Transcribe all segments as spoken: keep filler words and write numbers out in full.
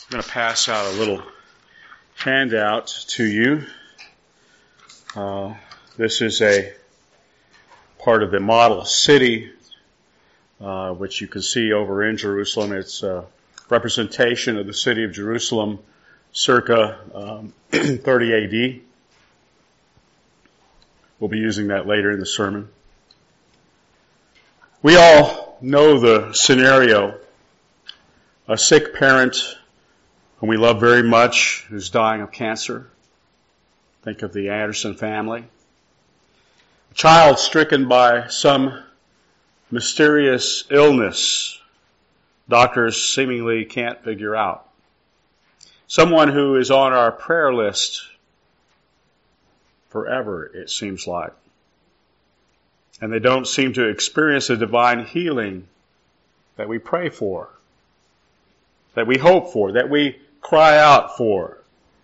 I'm going to pass out a little handout to you. Uh, this is a part of the model city, uh, which you can see over in Jerusalem. It's a representation of the city of Jerusalem circa um, thirty A D. We'll be using that later in the sermon. We all know the scenario. A sick parent whom we love very much who's dying of cancer. Think of the Anderson family. A child stricken by some mysterious illness doctors seemingly can't figure out. Someone who is on our prayer list forever, it seems like. And they don't seem to experience the divine healing that we pray for, that we hope for, that we cry out for.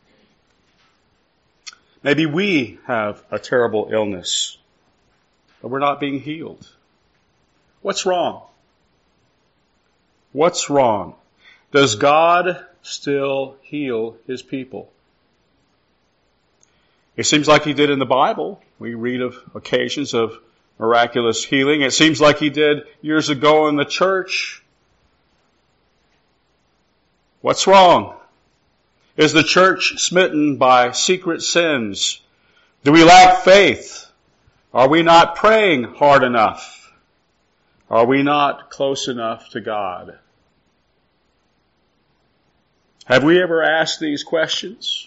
Maybe we have a terrible illness, but we're not being healed. What's wrong? What's wrong? Does God still heal His people? It seems like He did in the Bible. We read of occasions of miraculous healing. It seems like He did years ago in the church. What's wrong? Is the church smitten by secret sins? Do we lack faith? Are we not praying hard enough? Are we not close enough to God? Have we ever asked these questions?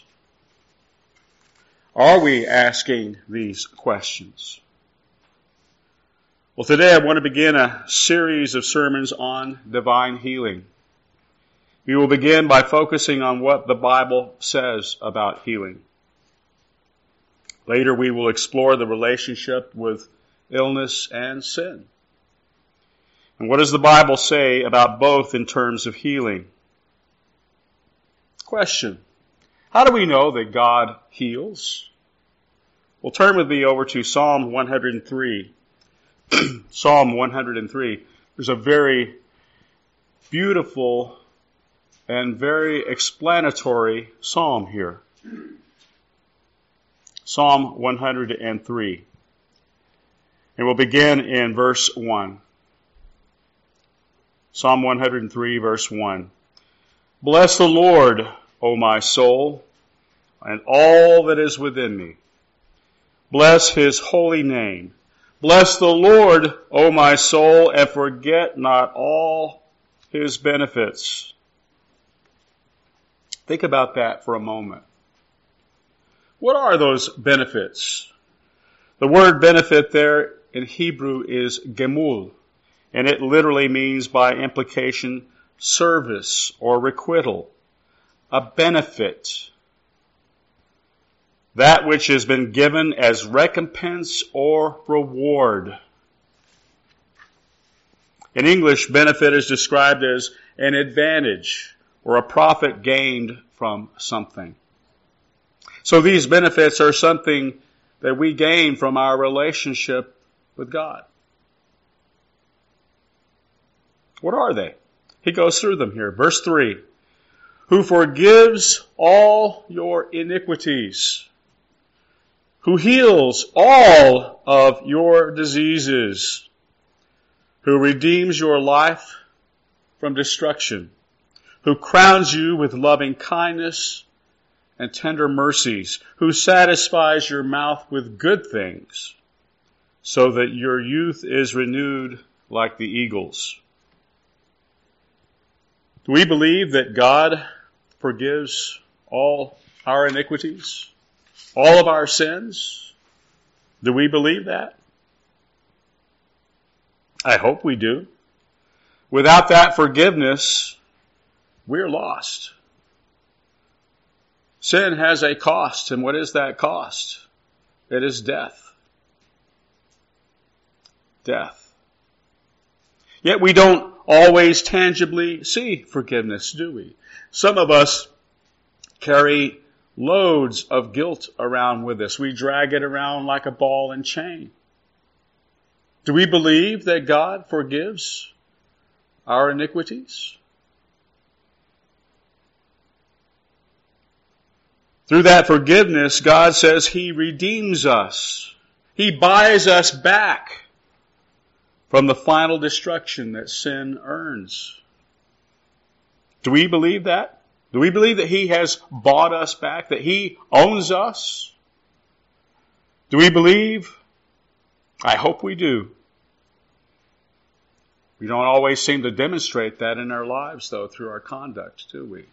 Are we asking these questions? Well, today I want to begin a series of sermons on divine healing. We will begin by focusing on what the Bible says about healing. Later we will explore the relationship with illness and sin. And what does the Bible say about both in terms of healing? Question: how do we know that God heals? Well, turn with me over to Psalm one hundred three. Psalm one hundred three. There's a very beautiful and very explanatory psalm here. Psalm one hundred three. And we'll begin in verse one. Psalm one hundred three, verse one. Bless the Lord, O my soul, and all that is within me. Bless His holy name. Bless the Lord, O my soul, and forget not all His benefits. Think about that for a moment. What are those benefits? The word benefit there in Hebrew is gemul, and it literally means by implication service or requital, a benefit. That which has been given as recompense or reward. In English, benefit is described as an advantage or a profit gained from something. So these benefits are something that we gain from our relationship with God. What are they? He goes through them here. Verse three. Who forgives all your iniquities. Who heals all of your diseases. Who redeems your life from destruction. Who crowns you with loving kindness and tender mercies, who satisfies your mouth with good things, so that your youth is renewed like the eagles. Do we believe that God forgives all our iniquities, all of our sins? Do we believe that? I hope we do. Without that forgiveness, we're lost. Sin has a cost, and what is that cost? It is death. Death. Yet we don't always tangibly see forgiveness, do we? Some of us carry loads of guilt around with us. We drag it around like a ball and chain. Do we believe that God forgives our iniquities? Through that forgiveness, God says He redeems us. He buys us back from the final destruction that sin earns. Do we believe that? Do we believe that He has bought us back, that He owns us? Do we believe? I hope we do. We don't always seem to demonstrate that in our lives, though, through our conduct, do we?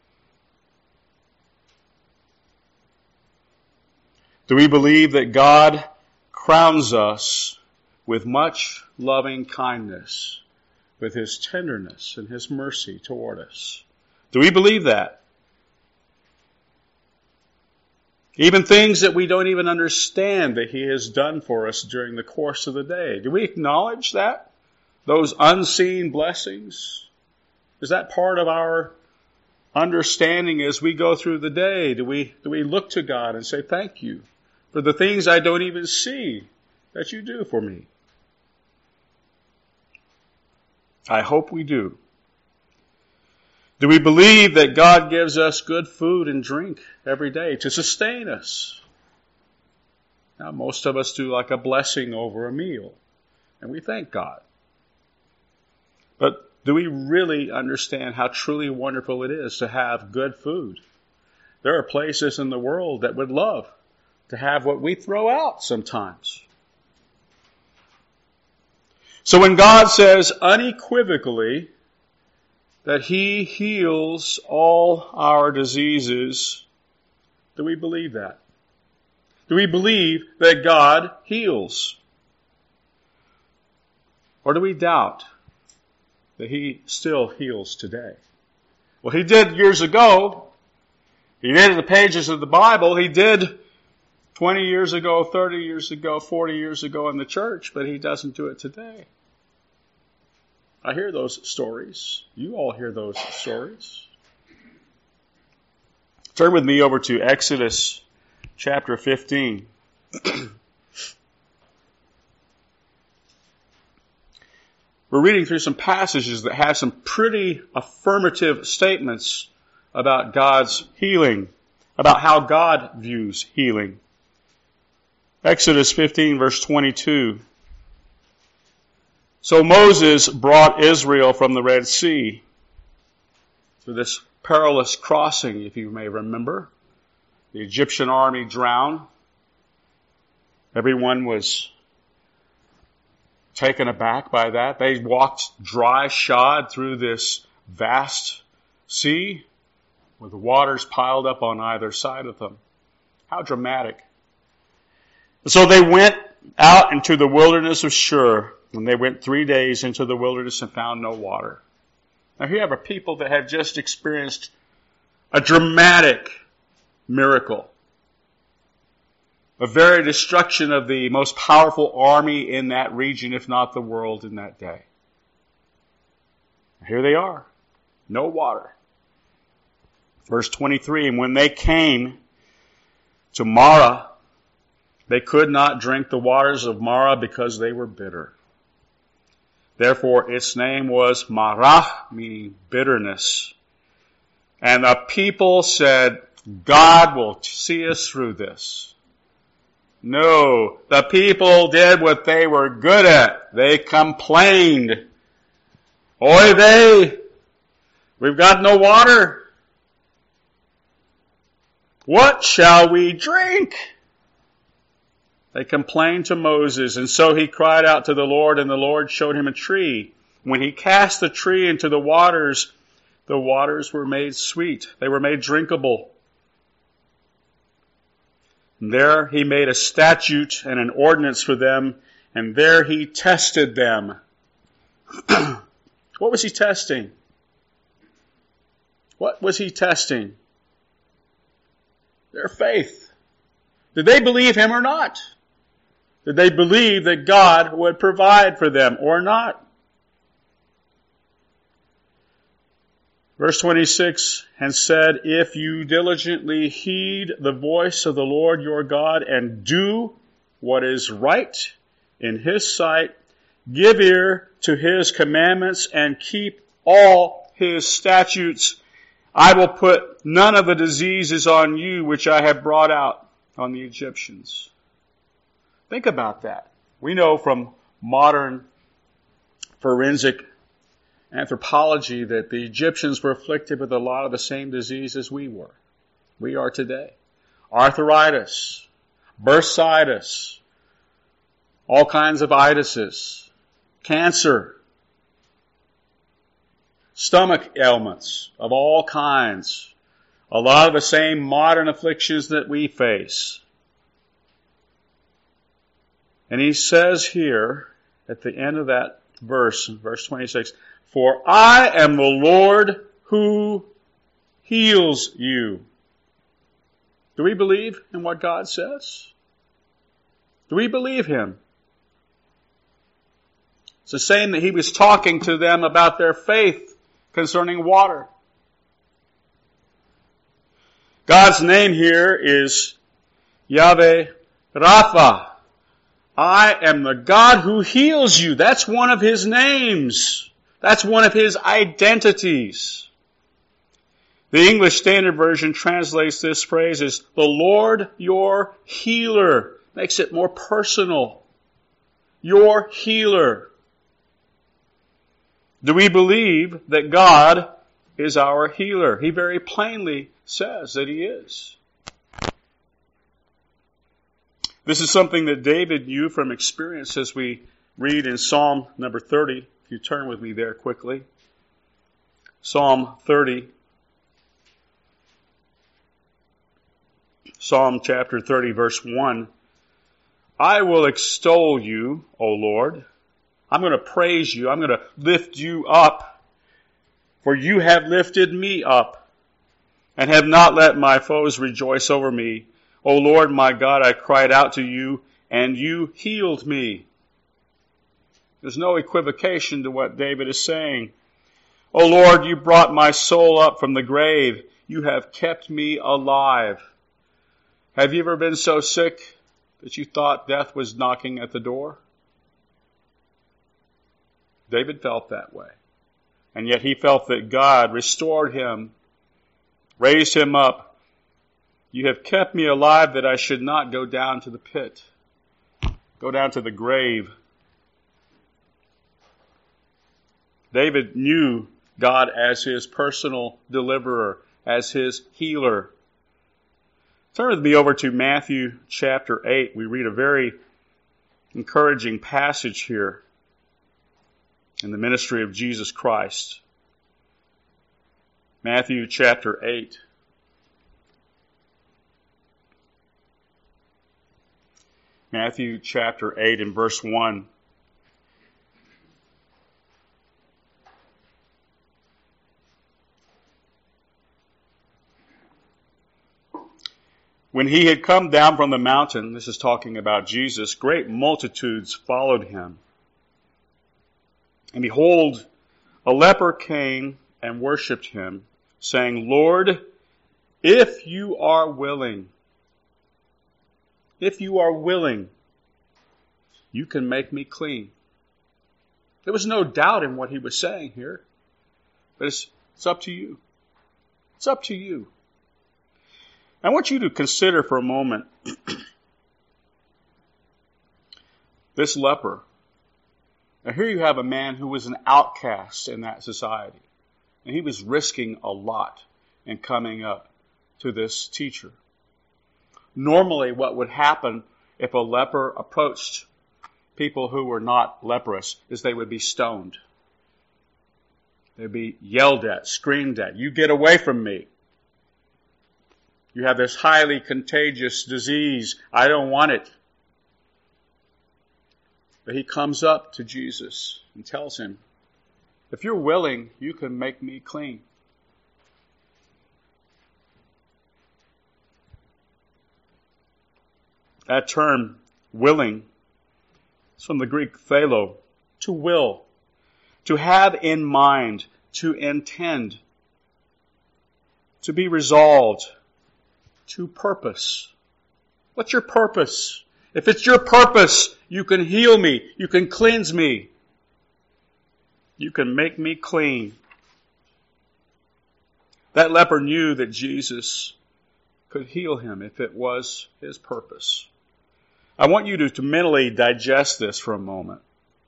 Do we believe that God crowns us with much loving kindness, with His tenderness and His mercy toward us? Do we believe that? Even things that we don't even understand that He has done for us during the course of the day. Do we acknowledge that? Those unseen blessings? Is that part of our understanding as we go through the day? Do we, do we look to God and say, thank you for the things I don't even see that you do for me? I hope we do. Do we believe that God gives us good food and drink every day to sustain us? Now, most of us do like a blessing over a meal, and we thank God. But do we really understand how truly wonderful it is to have good food? There are places in the world that would love to have what we throw out sometimes. So when God says unequivocally that He heals all our diseases, do we believe that? Do we believe that God heals? Or do we doubt that He still heals today? Well, He did years ago. He did in the pages of the Bible. He did twenty years ago, thirty years ago, forty years ago in the church, but He doesn't do it today. I hear those stories. You all hear those stories. Turn with me over to Exodus chapter fifteen. We're reading through some passages that have some pretty affirmative statements about God's healing, about how God views healing. Exodus fifteen, verse twenty-two. So Moses brought Israel from the Red Sea through this perilous crossing, if you may remember. The Egyptian army drowned. Everyone was taken aback by that. They walked dry shod through this vast sea with the waters piled up on either side of them. How dramatic. And so they went out into the wilderness of Shur, and they went three days into the wilderness and found no water. Now here you have a people that have just experienced a dramatic miracle. A very destruction of the most powerful army in that region, if not the world, in that day. Here they are. No water. Verse twenty-three, and when they came to Marah, they could not drink the waters of Marah because they were bitter. Therefore its name was Marah, meaning bitterness. And the people said, God will see us through this. No, the people did what they were good at. They complained. Oy vey, we've got no water. What shall we drink? They complained to Moses, and so he cried out to the Lord, and the Lord showed him a tree. When he cast the tree into the waters, the waters were made sweet. They were made drinkable. And there he made a statute and an ordinance for them, and there he tested them. What was he testing? What was he testing? Their faith. Did they believe him or not? Did they believe that God would provide for them or not? Verse twenty-six, and said, if you diligently heed the voice of the Lord your God and do what is right in His sight, give ear to His commandments and keep all His statutes, I will put none of the diseases on you which I have brought out on the Egyptians. Think about that. We know from modern forensic anthropology that the Egyptians were afflicted with a lot of the same diseases we were. We are today. Arthritis, bursitis, all kinds of itises, cancer, stomach ailments of all kinds. A lot of the same modern afflictions that we face. And he says here at the end of that verse, verse twenty-six, for I am the Lord who heals you. Do we believe in what God says? Do we believe him? It's the same that he was talking to them about their faith concerning water. God's name here is Yahweh Rapha. I am the God who heals you. That's one of his names. That's one of his identities. The English Standard Version translates this phrase as the Lord your healer. Makes it more personal. Your healer. Do we believe that God is our healer? He very plainly says that he is. This is something that David knew from experience as we read in Psalm number thirty. If you turn with me there quickly. Psalm thirty. Psalm chapter thirty, verse one. I will extol you, O Lord. I'm going to praise you. I'm going to lift you up. For you have lifted me up and have not let my foes rejoice over me. O Lord, my God, I cried out to you and you healed me. There's no equivocation to what David is saying. O Lord, you brought my soul up from the grave. You have kept me alive. Have you ever been so sick that you thought death was knocking at the door? David felt that way. And yet he felt that God restored him, raised him up. You have kept me alive that I should not go down to the pit, go down to the grave. David knew God as his personal deliverer, as his healer. Turn with me over to Matthew chapter eight. We read a very encouraging passage here in the ministry of Jesus Christ. Matthew chapter eight. Matthew chapter eight and verse one. When he had come down from the mountain, this is talking about Jesus, great multitudes followed him. And behold, a leper came and worshipped him, saying, Lord, if you are willing, if you are willing, you can make me clean. There was no doubt in what he was saying here, but it's, it's up to you. It's up to you. I want you to consider for a moment this leper. Now here you have a man who was an outcast in that society. And he was risking a lot in coming up to this teacher. Normally what would happen if a leper approached people who were not leprous is they would be stoned. They'd be yelled at, screamed at. You get away from me. You have this highly contagious disease. I don't want it. But he comes up to Jesus and tells him, if you're willing, you can make me clean. That term, willing, is from the Greek thelo, to will, to have in mind, to intend, to be resolved, to purpose. What's your purpose? If it's your purpose, you can heal me. You can cleanse me. You can make me clean. That leper knew that Jesus could heal him if it was his purpose. I want you to, to mentally digest this for a moment.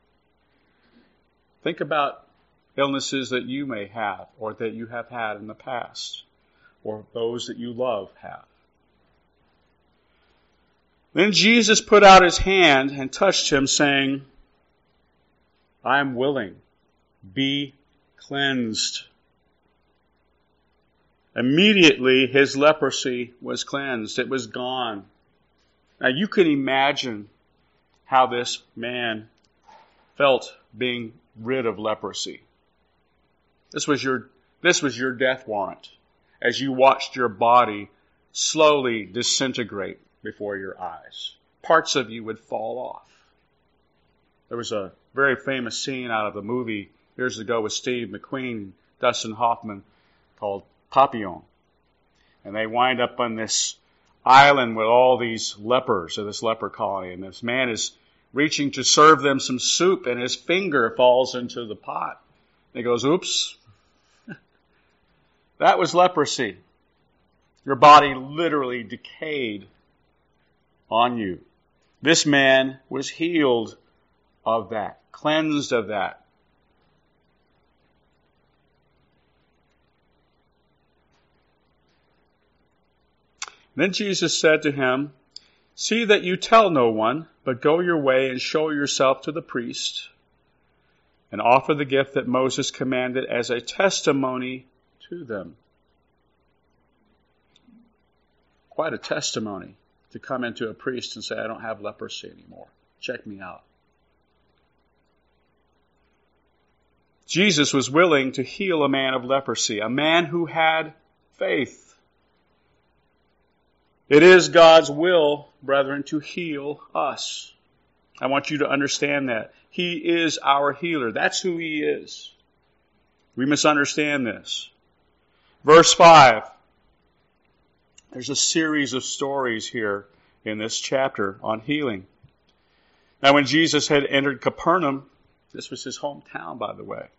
Think about illnesses that you may have or that you have had in the past or those that you love have. Then Jesus put out his hand and touched him, saying, I am willing, be cleansed. Immediately his leprosy was cleansed. It was gone. Now you can imagine how this man felt being rid of leprosy. This was your, this was your death warrant as you watched your body slowly disintegrate before your eyes. Parts of you would fall off. There was a very famous scene out of a movie years ago with Steve McQueen, Dustin Hoffman, called Papillon. And they wind up on this island with all these lepers of this leper colony. And this man is reaching to serve them some soup, and his finger falls into the pot. And he goes, oops. That was leprosy. Your body literally decayed on you. This man was healed of that, cleansed of that. Then Jesus said to him, see that you tell no one, but go your way and show yourself to the priest, and offer the gift that Moses commanded as a testimony to them. Quite a testimony to come into a priest and say, I don't have leprosy anymore. Check me out. Jesus was willing to heal a man of leprosy, a man who had faith. It is God's will, brethren, to heal us. I want you to understand that. He is our healer. That's who He is. We must understand this. Verse five. There's a series of stories here in this chapter on healing. Now, when Jesus had entered Capernaum, this was his hometown, by the way,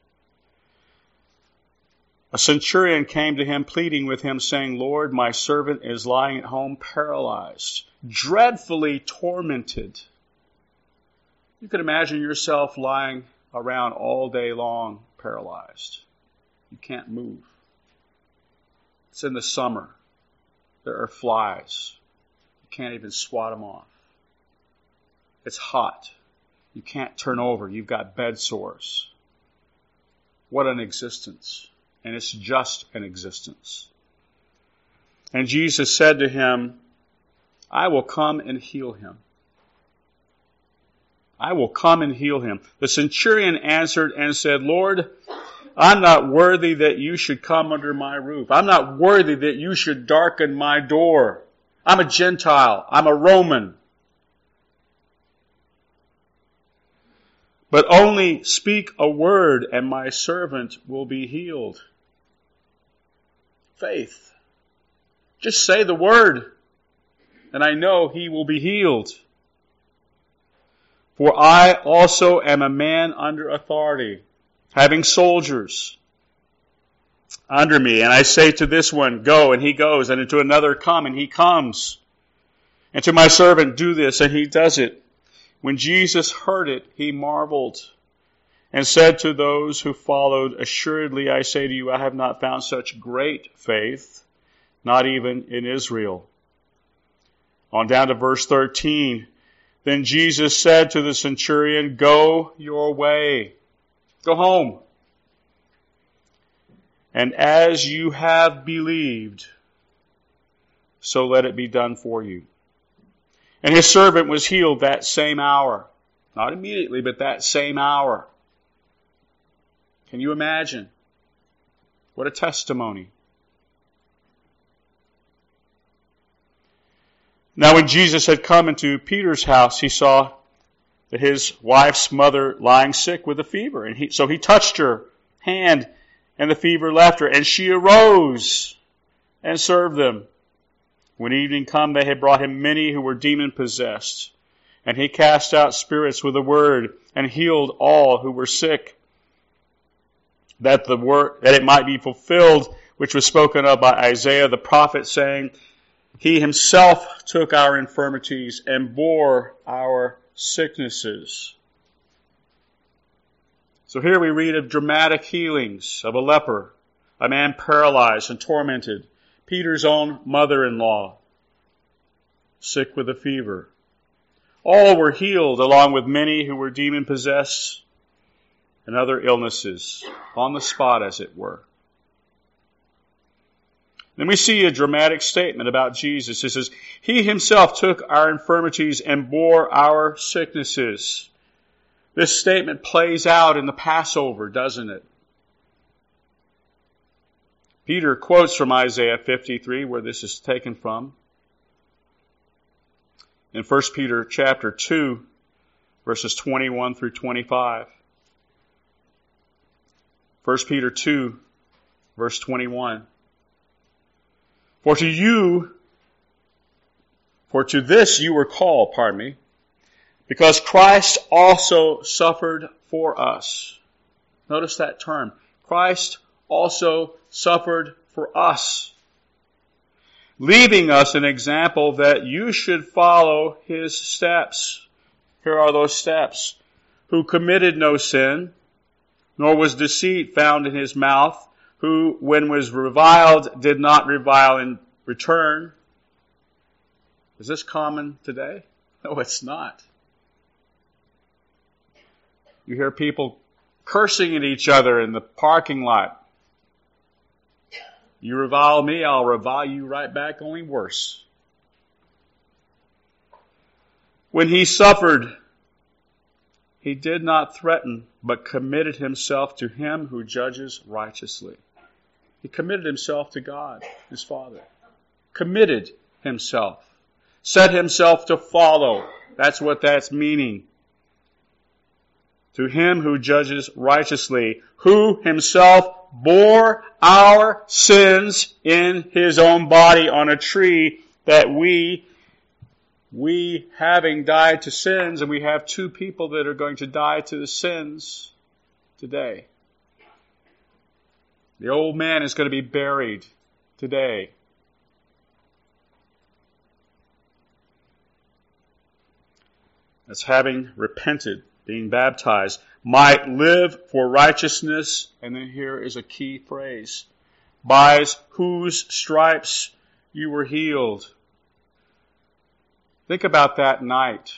a centurion came to him, pleading with him, saying, Lord, my servant is lying at home paralyzed, dreadfully tormented. You can imagine yourself lying around all day long, paralyzed. You can't move. It's in the summer. There are flies. You can't even swat them off. It's hot. You can't turn over. You've got bed sores. What an existence. And it's just an existence. And Jesus said to him, I will come and heal him. I will come and heal him. The centurion answered and said, Lord, I'm not worthy that you should come under my roof. I'm not worthy that you should darken my door. I'm a Gentile. I'm a Roman. But only speak a word and my servant will be healed. Faith. Just say the word and I know he will be healed. For I also am a man under authority, having soldiers under me. And I say to this one, go, and he goes. And to another, come, and he comes. And to my servant, do this, and he does it. When Jesus heard it, he marveled and said to those who followed, assuredly I say to you, I have not found such great faith, not even in Israel. On down to verse thirteen. Then Jesus said to the centurion, go your way. Go home. And as you have believed, so let it be done for you. And his servant was healed that same hour. Not immediately, but that same hour. Can you imagine? What a testimony. Now when Jesus had come into Peter's house, he saw that his wife's mother lying sick with a fever. And he, so he touched her hand, and the fever left her. And she arose and served them. When evening come, they had brought him many who were demon-possessed. And he cast out spirits with a word, and healed all who were sick, that the word that it might be fulfilled, which was spoken of by Isaiah the prophet, saying, He himself took our infirmities and bore our sicknesses. So here we read of dramatic healings of a leper, a man paralyzed and tormented, Peter's own mother-in-law, sick with a fever. All were healed, along with many who were demon-possessed and other illnesses, on the spot, as it were. Then we see a dramatic statement about Jesus. It says, He himself took our infirmities and bore our sicknesses. This statement plays out in the Passover, doesn't it? Peter quotes from Isaiah fifty-three, where this is taken from. In First Peter chapter two, verses twenty-one through twenty-five. First Peter two, verse twenty-one. For to you, for to this you were called, pardon me, because Christ also suffered for us. Notice that term. Christ also suffered for us, leaving us an example that you should follow his steps. Here are those steps. Who committed no sin, nor was deceit found in his mouth, who, when was reviled, did not revile in return. Is this common today? No, it's not. You hear people cursing at each other in the parking lot. You revile me, I'll revile you right back, only worse. When he suffered, he did not threaten, but committed himself to him who judges righteously. He committed himself to God, his Father. Committed himself. Set himself to follow. That's what that's meaning. To him who judges righteously, who himself bore our sins in his own body on a tree, that we, we having died to sins, and we have two people that are going to die to the sins today. The old man is going to be buried today. As having repented, being baptized, might live for righteousness. And then here is a key phrase. By whose stripes you were healed. Think about that night.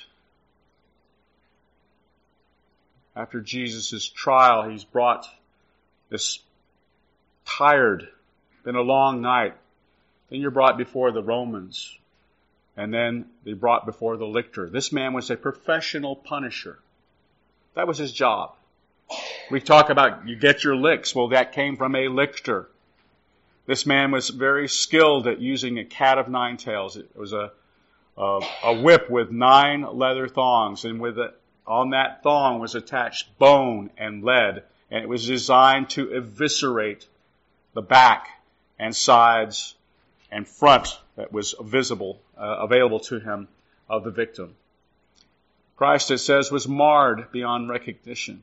After Jesus' trial, he's brought this tired, been a long night. Then you're brought before the Romans. And then they brought before the lictor. This man was a professional punisher. That was his job. We talk about you get your licks. Well, that came from a lictor. This man was very skilled at using a cat of nine tails. It was a a, a whip with nine leather thongs, and with it, on that thong was attached bone and lead, and it was designed to eviscerate the back and sides and front that was visible, uh, available to him of the victim. Christ, it says, was marred beyond recognition.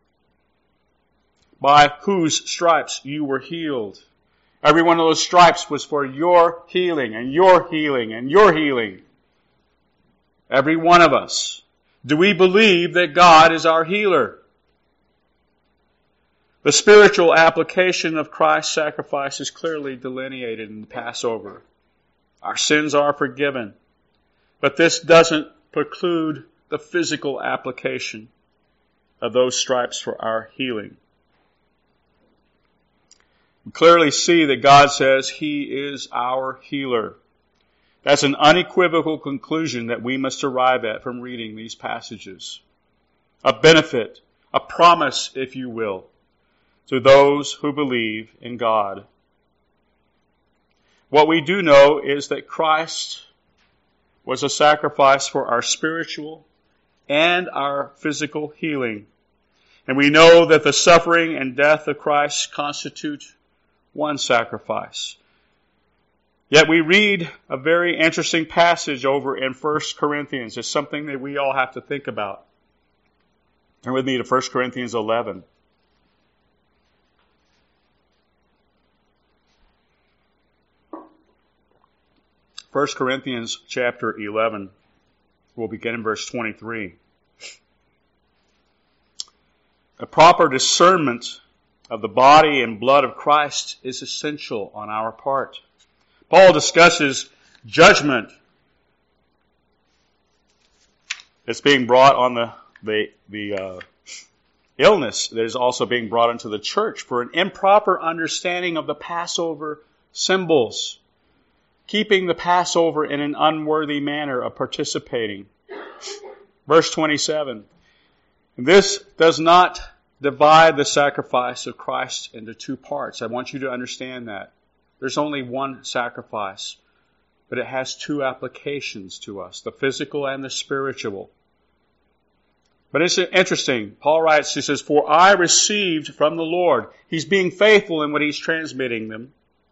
By whose stripes you were healed. Every one of those stripes was for your healing and your healing and your healing. Every one of us. Do we believe that God is our healer? The spiritual application of Christ's sacrifice is clearly delineated in the Passover. Our sins are forgiven. But this doesn't preclude the physical application of those stripes for our healing. We clearly see that God says He is our healer. That's an unequivocal conclusion that we must arrive at from reading these passages. A benefit, a promise, if you will, to those who believe in God. What we do know is that Christ was a sacrifice for our spiritual and our physical healing. And we know that the suffering and death of Christ constitute one sacrifice. Yet we read a very interesting passage over in First Corinthians. It's something that we all have to think about. Turn with me to First Corinthians eleven. First Corinthians chapter eleven. We'll begin in verse twenty-three. A proper discernment of the body and blood of Christ is essential on our part. Paul discusses judgment that's being brought on the the, the uh, illness that is also being brought into the church for an improper understanding of the Passover symbols, keeping the Passover in an unworthy manner of participating. Verse twenty-seven. This does not divide the sacrifice of Christ into two parts. I want you to understand that. There's only one sacrifice, but it has two applications to us, the physical and the spiritual. But it's interesting. Paul writes, he says, "For I received from the Lord." He's being faithful in what he's transmitting them.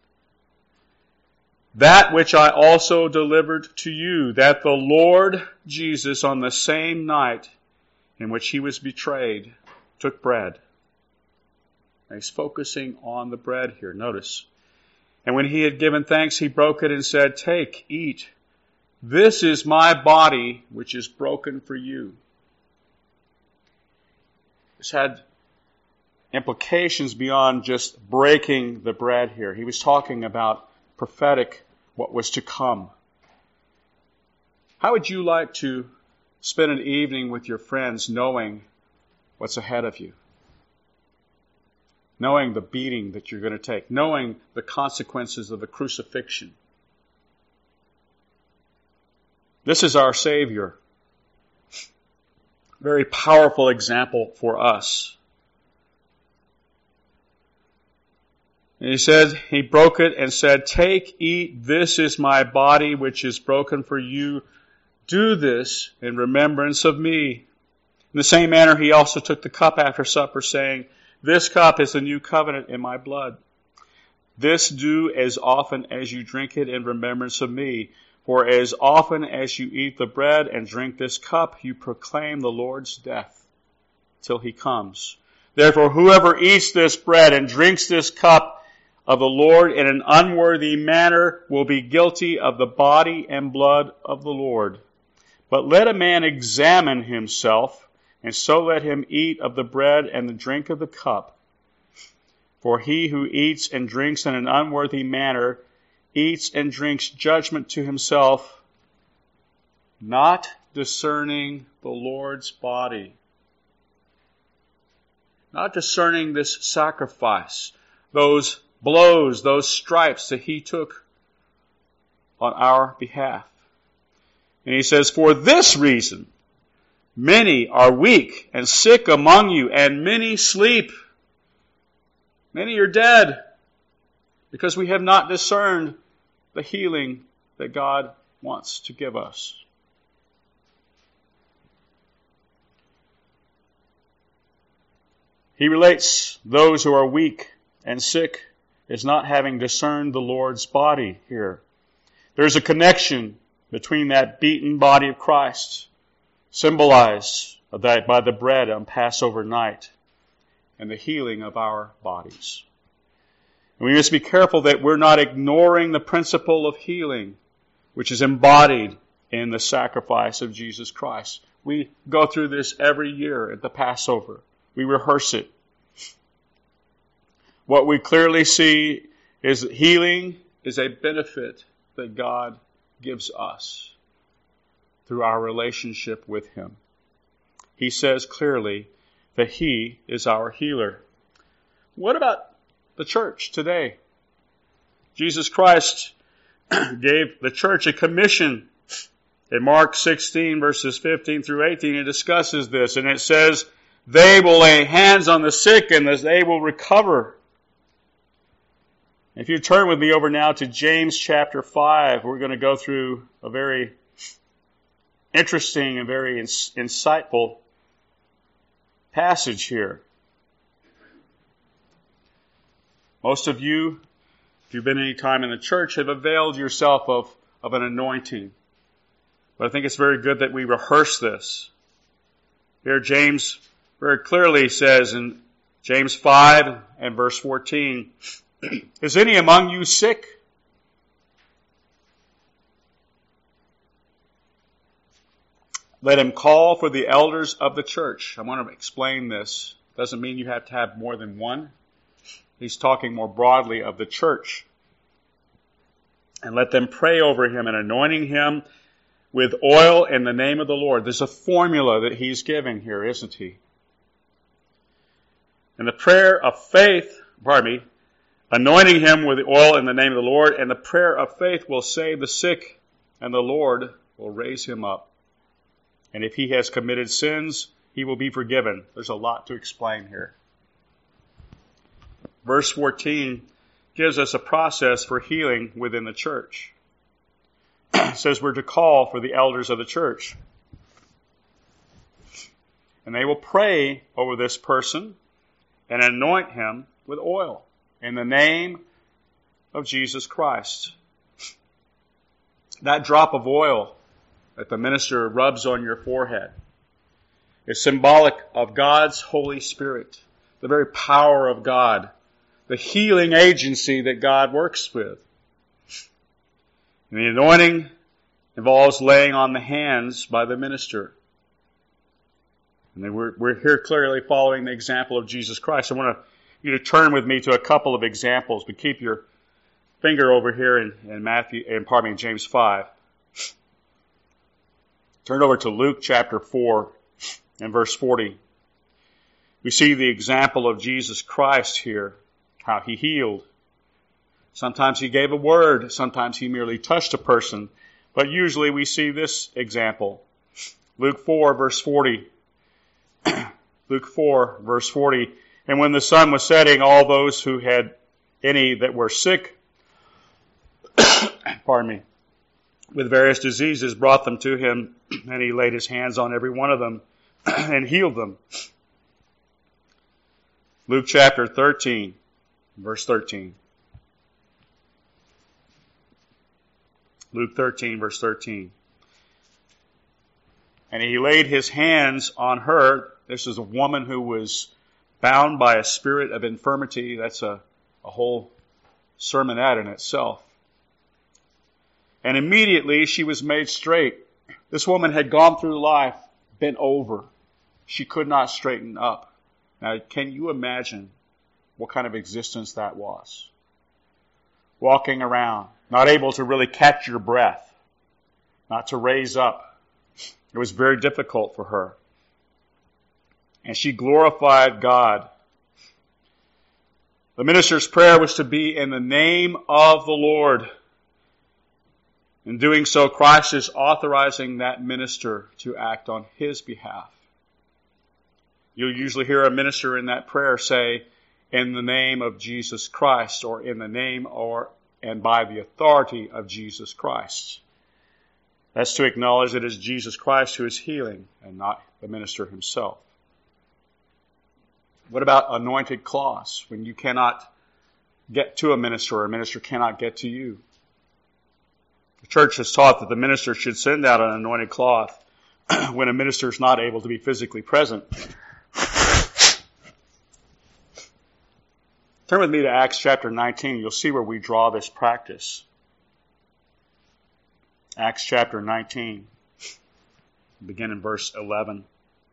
"That which I also delivered to you, that the Lord Jesus on the same night in which he was betrayed took bread." Now he's focusing on the bread here. Notice. "And when he had given thanks, he broke it and said, 'Take, eat. This is my body, which is broken for you.'" This had implications beyond just breaking the bread here. He was talking about prophetic, what was to come. How would you like to spend an evening with your friends knowing what's ahead of you? Knowing the beating that you're going to take. Knowing the consequences of the crucifixion. This is our Savior. Very powerful example for us. And he said, he broke it and said, "Take, eat, this is my body which is broken for you. Do this in remembrance of me." In the same manner, he also took the cup after supper, saying, "This cup is the new covenant in my blood. This do as often as you drink it in remembrance of me. For as often as you eat the bread and drink this cup, you proclaim the Lord's death till he comes. Therefore, whoever eats this bread and drinks this cup of the Lord in an unworthy manner will be guilty of the body and blood of the Lord. But let a man examine himself, and so let him eat of the bread and the drink of the cup. For he who eats and drinks in an unworthy manner eats and drinks judgment to himself, not discerning the Lord's body." Not discerning this sacrifice, those blows, those stripes that he took on our behalf. And he says, "For this reason, many are weak and sick among you, and many sleep." Many are dead because we have not discerned the healing that God wants to give us. He relates those who are weak and sick as not having discerned the Lord's body here. There's a connection between that beaten body of Christ, symbolized by the bread on Passover night, and the healing of our bodies. And we must be careful that we're not ignoring the principle of healing, which is embodied in the sacrifice of Jesus Christ. We go through this every year at the Passover. We rehearse it. What we clearly see is that healing is a benefit that God gives us through our relationship with Him. He says clearly that He is our healer. What about the church today? Jesus Christ gave the church a commission. In Mark sixteen, verses fifteen through eighteen, it discusses this, and it says, "They will lay hands on the sick, and they will recover." If you turn with me over now to James chapter five, we're going to go through a very interesting and very ins- insightful passage here. Most of you, if you've been any time in the church, have availed yourself of, of an anointing. But I think it's very good that we rehearse this. Here James very clearly says in James five and verse fourteen, "Is any among you sick? let him call for the elders of the church. I want to explain this. Doesn't mean you have to have more than one. He's talking more broadly of the church. And let them pray over him and anointing him with oil in the name of the Lord. There's a formula that he's giving here, isn't he? And the prayer of faith, pardon me, anointing him with the oil in the name of the Lord, and the prayer of faith will save the sick, and the Lord will raise him up. And if he has committed sins, he will be forgiven. There's a lot to explain here. Verse fourteen gives us a process for healing within the church. It says we're to call for the elders of the church. And they will pray over this person and anoint him with oil in the name of Jesus Christ. That drop of oil that the minister rubs on your forehead is symbolic of God's Holy Spirit, the very power of God, the healing agency that God works with. And the anointing involves laying on the hands by the minister. And then we're, we're here clearly following the example of Jesus Christ. I want you to turn with me to a couple of examples, but keep your finger over here in, in Matthew, and pardon me, in James five. Turn over to Luke chapter four and verse forty. We see the example of Jesus Christ here, how he healed. Sometimes he gave a word, sometimes he merely touched a person, but usually we see this example. Luke four verse forty. Luke four verse forty. And when the sun was setting, all those who had any that were sick, pardon me, with various diseases brought them to him, and he laid his hands on every one of them and healed them. Luke chapter thirteen, verse thirteen. Luke thirteen, verse thirteen. And he laid his hands on her. This is a woman who was bound by a spirit of infirmity. That's a, a whole sermonette in itself. And immediately she was made straight. This woman had gone through life bent over. She could not straighten up. Now, can you imagine what kind of existence that was? Walking around, not able to really catch your breath, not to raise up. It was very difficult for her. And she glorified God. The minister's prayer was to be in the name of the Lord. In doing so, Christ is authorizing that minister to act on his behalf. You'll usually hear a minister in that prayer say, in the name of Jesus Christ, or in the name or and by the authority of Jesus Christ. That's to acknowledge that it is Jesus Christ who is healing and not the minister himself. What about anointed cloths? When you cannot get to a minister or a minister cannot get to you. The church has taught that the minister should send out an anointed cloth when a minister is not able to be physically present. Turn with me to Acts chapter nineteen. You'll see where we draw this practice. Acts chapter nineteen. Begin in verse eleven.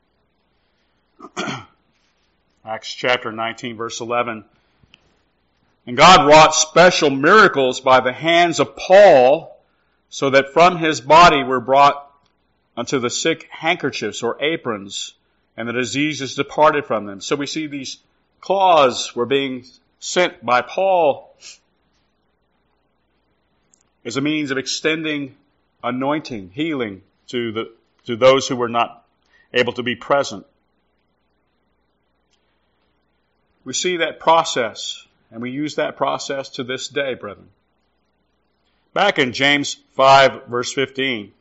Acts chapter nineteen, verse eleven. And God wrought special miracles by the hands of Paul, so that from his body were brought unto the sick handkerchiefs or aprons, and the diseases departed from them. So we see these cloths were being sent by Paul as a means of extending anointing, healing to the to those who were not able to be present. We see that process, and we use that process to this day, brethren. Back in James five, verse fifteen,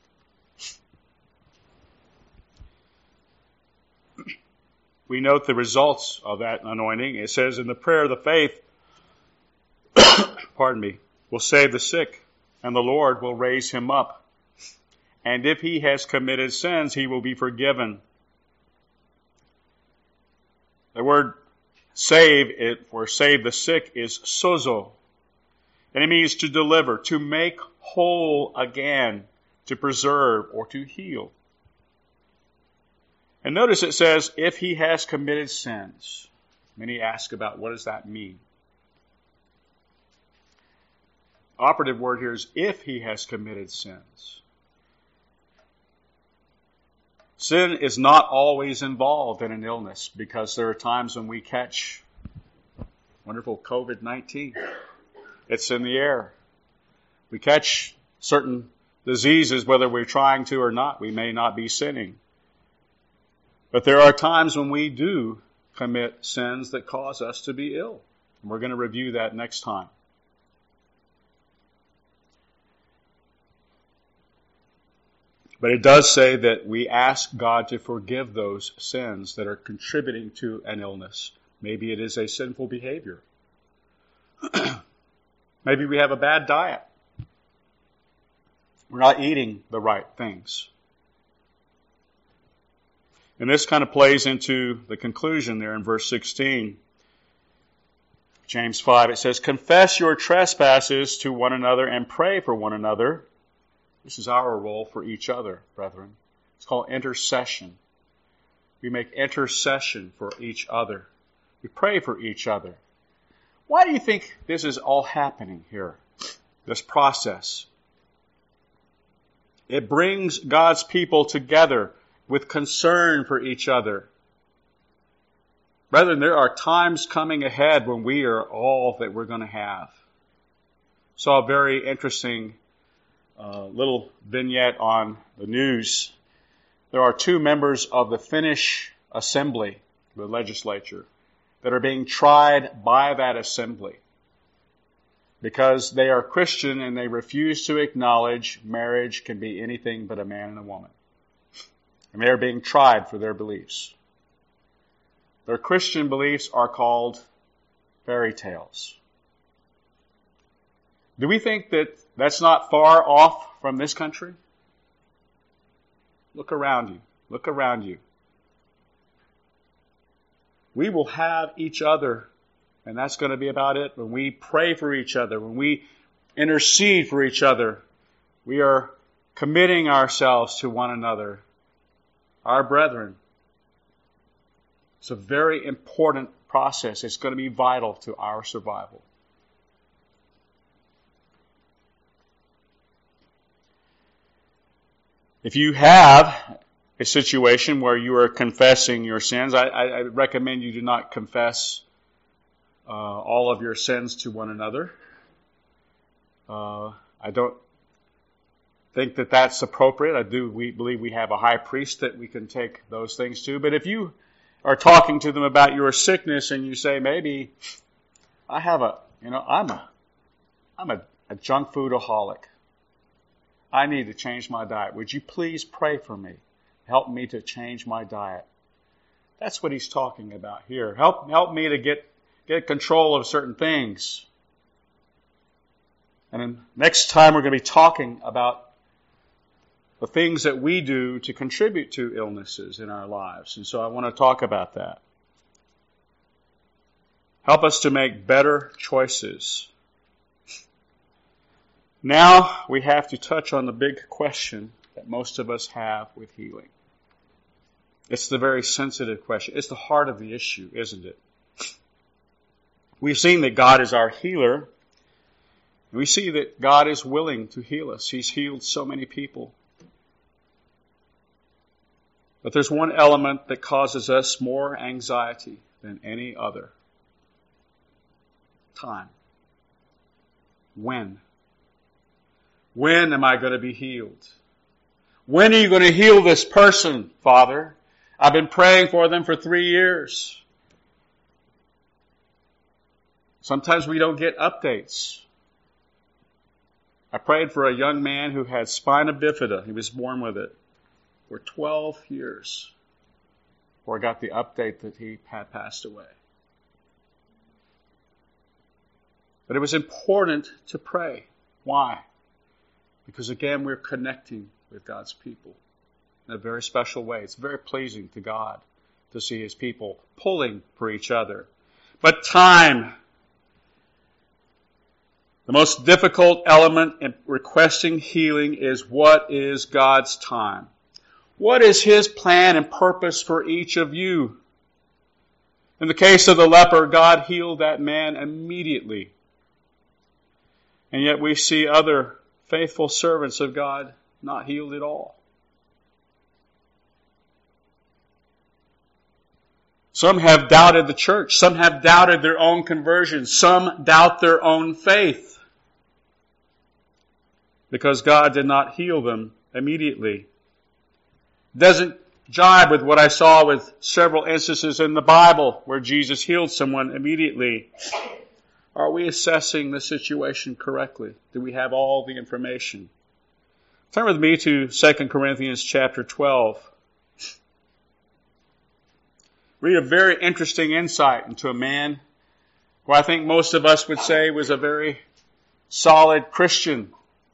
we note the results of that anointing. It says, in the prayer of the faith, pardon me, will save the sick, and the Lord will raise him up. And if he has committed sins, he will be forgiven. The word save it or save the sick is sozo. And it means to deliver, to make whole again, to preserve, or to heal. And notice it says, if he has committed sins. Many ask about what does that mean? Operative word here is if he has committed sins. Sin is not always involved in an illness because there are times when we catch wonderful covid nineteen. It's in the air. We catch certain diseases whether we're trying to or not. We may not be sinning. But there are times when we do commit sins that cause us to be ill. And we're going to review that next time. But it does say that we ask God to forgive those sins that are contributing to an illness. Maybe it is a sinful behavior. Maybe we have a bad diet. We're not eating the right things. And this kind of plays into the conclusion there in verse sixteen. James five, it says, confess your trespasses to one another and pray for one another. This is our role for each other, brethren. It's called intercession. We make intercession for each other. We pray for each other. Why do you think this is all happening here, this process? It brings God's people together with concern for each other. Brethren, there are times coming ahead when we are all that we're going to have. Saw a very interesting uh, little vignette on the news. There are two members of the Finnish assembly, the legislature, that are being tried by that assembly because they are Christian and they refuse to acknowledge marriage can be anything but a man and a woman. And they are being tried for their beliefs. Their Christian beliefs are called fairy tales. Do we think that that's not far off from this country? Look around you. Look around you. We will have each other, and that's going to be about it. When we pray for each other, when we intercede for each other, we are committing ourselves to one another, our brethren. It's a very important process. It's going to be vital to our survival. If you have a situation where you are confessing your sins, I, I, I recommend you do not confess uh, all of your sins to one another. Uh, I don't think that that's appropriate. I do we believe we have a high priest that we can take those things to. But if you are talking to them about your sickness and you say, maybe I have a, you know, I'm a, I'm a, a junk foodaholic. I need to change my diet. Would you please pray for me? Help me to change my diet. That's what he's talking about here. Help, help me to get, get control of certain things. And then next time we're going to be talking about the things that we do to contribute to illnesses in our lives. And so I want to talk about that. Help us to make better choices. Now we have to touch on the big question that most of us have with healing. It's the very sensitive question. It's the heart of the issue, isn't it? We've seen that God is our healer. We see that God is willing to heal us. He's healed so many people. But there's one element that causes us more anxiety than any other. Time. When? When am I going to be healed? When are you going to heal this person, Father? I've been praying for them for three years. Sometimes we don't get updates. I prayed for a young man who had spina bifida. He was born with it for twelve years before I got the update that he had passed away. But it was important to pray. Why? Because again, we're connecting with God's people in a very special way. It's very pleasing to God to see His people pulling for each other. But time, the most difficult element in requesting healing is what is God's time? What is His plan and purpose for each of you? In the case of the leper, God healed that man immediately. And yet we see other faithful servants of God not healed at all. Some have doubted the church. Some have doubted their own conversion. Some doubt their own faith, because God did not heal them immediately. Doesn't jibe with what I saw with several instances in the Bible where Jesus healed someone immediately. Are we assessing the situation correctly? Do we have all the information? Turn with me to Second Corinthians chapter twelve. Read a very interesting insight into a man who I think most of us would say was a very solid Christian.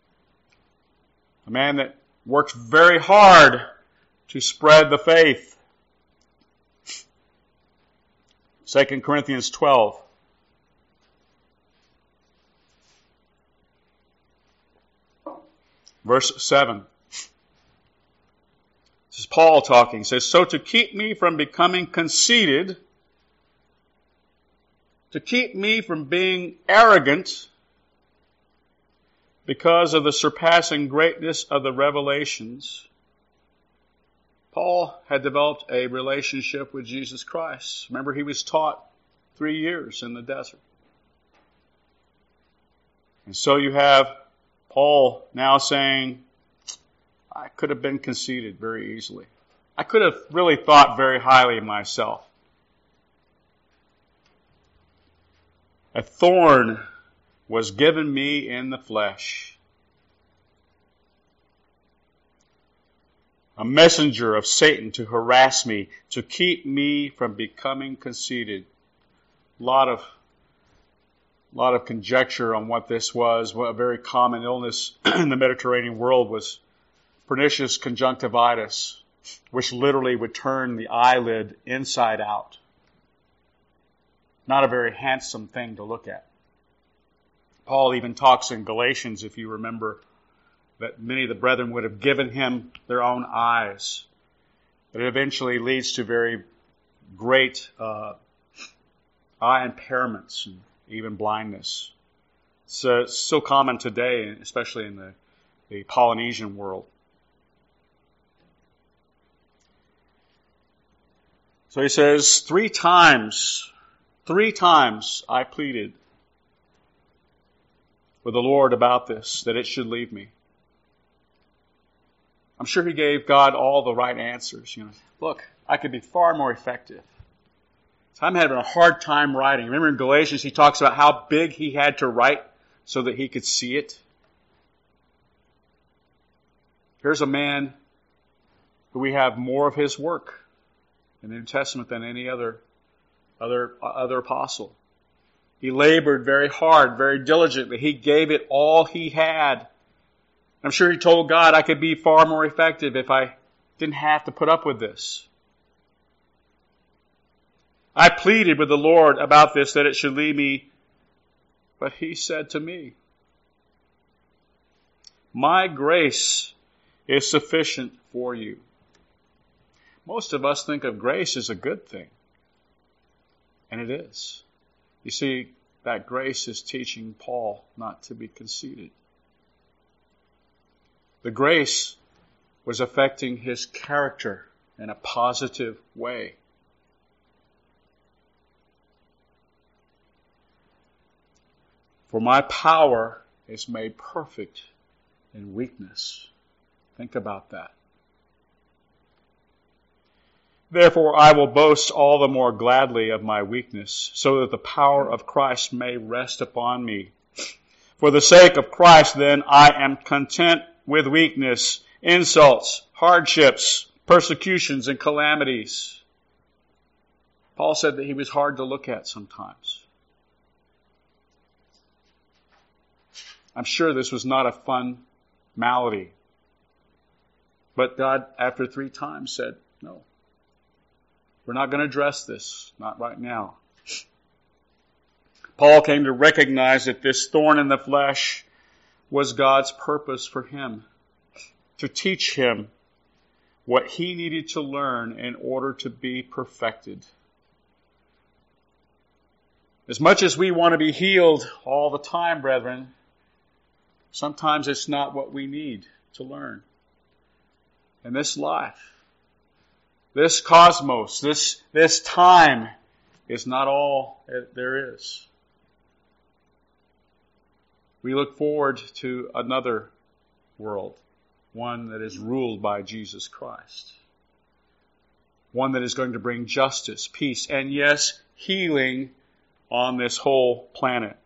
A man that worked very hard to spread the faith. Second Corinthians twelve. Verse seven. This is Paul talking. He says, so to keep me from becoming conceited, to keep me from being arrogant, because of the surpassing greatness of the revelations, Paul had developed a relationship with Jesus Christ. Remember, he was taught three years in the desert. And so you have Paul now saying, I could have been conceited very easily. I could have really thought very highly of myself. A thorn was given me in the flesh. A messenger of Satan to harass me, to keep me from becoming conceited. A lot of, lot of conjecture on what this was. What a very common illness in the Mediterranean world was pernicious conjunctivitis, which literally would turn the eyelid inside out. Not a very handsome thing to look at. Paul even talks in Galatians, if you remember, that many of the brethren would have given him their own eyes. But it eventually leads to very great uh, eye impairments and even blindness. It's uh, so common today, especially in the, the Polynesian world. So he says, three times, three times I pleaded with the Lord about this, that it should leave me. I'm sure he gave God all the right answers. You know, look, I could be far more effective. So I'm having a hard time writing. Remember in Galatians, he talks about how big he had to write so that he could see it. Here's a man who we have more of his work in the New Testament than any other, other, other apostle. He labored very hard, very diligently. He gave it all he had. I'm sure he told God, I could be far more effective if I didn't have to put up with this. I pleaded with the Lord about this, that it should leave me. But he said to me, my grace is sufficient for you. Most of us think of grace as a good thing. And it is. You see, that grace is teaching Paul not to be conceited. The grace was affecting his character in a positive way. For my power is made perfect in weakness. Think about that. Therefore, I will boast all the more gladly of my weakness, so that the power of Christ may rest upon me. For the sake of Christ, then, I am content with weakness, insults, hardships, persecutions, and calamities. Paul said that he was hard to look at sometimes. I'm sure this was not a fun malady. But God, after three times, said, no. We're not going to address this, not right now. Paul came to recognize that this thorn in the flesh was God's purpose for him, to teach him what he needed to learn in order to be perfected. As much as we want to be healed all the time, brethren, sometimes it's not what we need to learn. In this life, this cosmos, this, this time is not all there is. We look forward to another world, one that is ruled by Jesus Christ. One that is going to bring justice, peace, and yes, healing on this whole planet.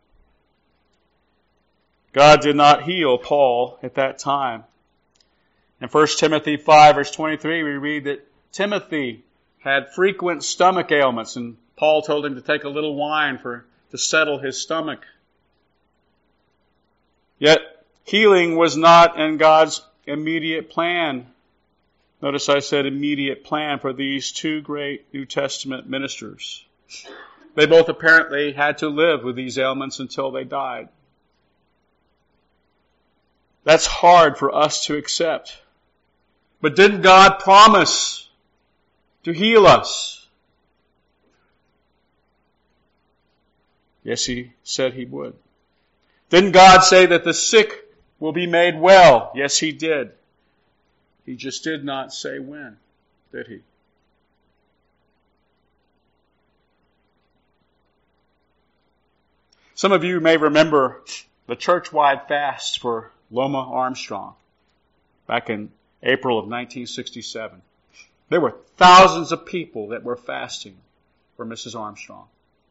God did not heal Paul at that time. In First Timothy five, verse twenty-three, we read that Timothy had frequent stomach ailments, and Paul told him to take a little wine for to settle his stomach. Yet, healing was not in God's immediate plan. Notice I said immediate plan for these two great New Testament ministers. They both apparently had to live with these ailments until they died. That's hard for us to accept. But didn't God promise to heal us? Yes, He said He would. Didn't God say that the sick will be made well? Yes, He did. He just did not say when, did He? Some of you may remember the church-wide fast for Loma Armstrong back in April of nineteen sixty-seven. There were thousands of people that were fasting for Missus Armstrong.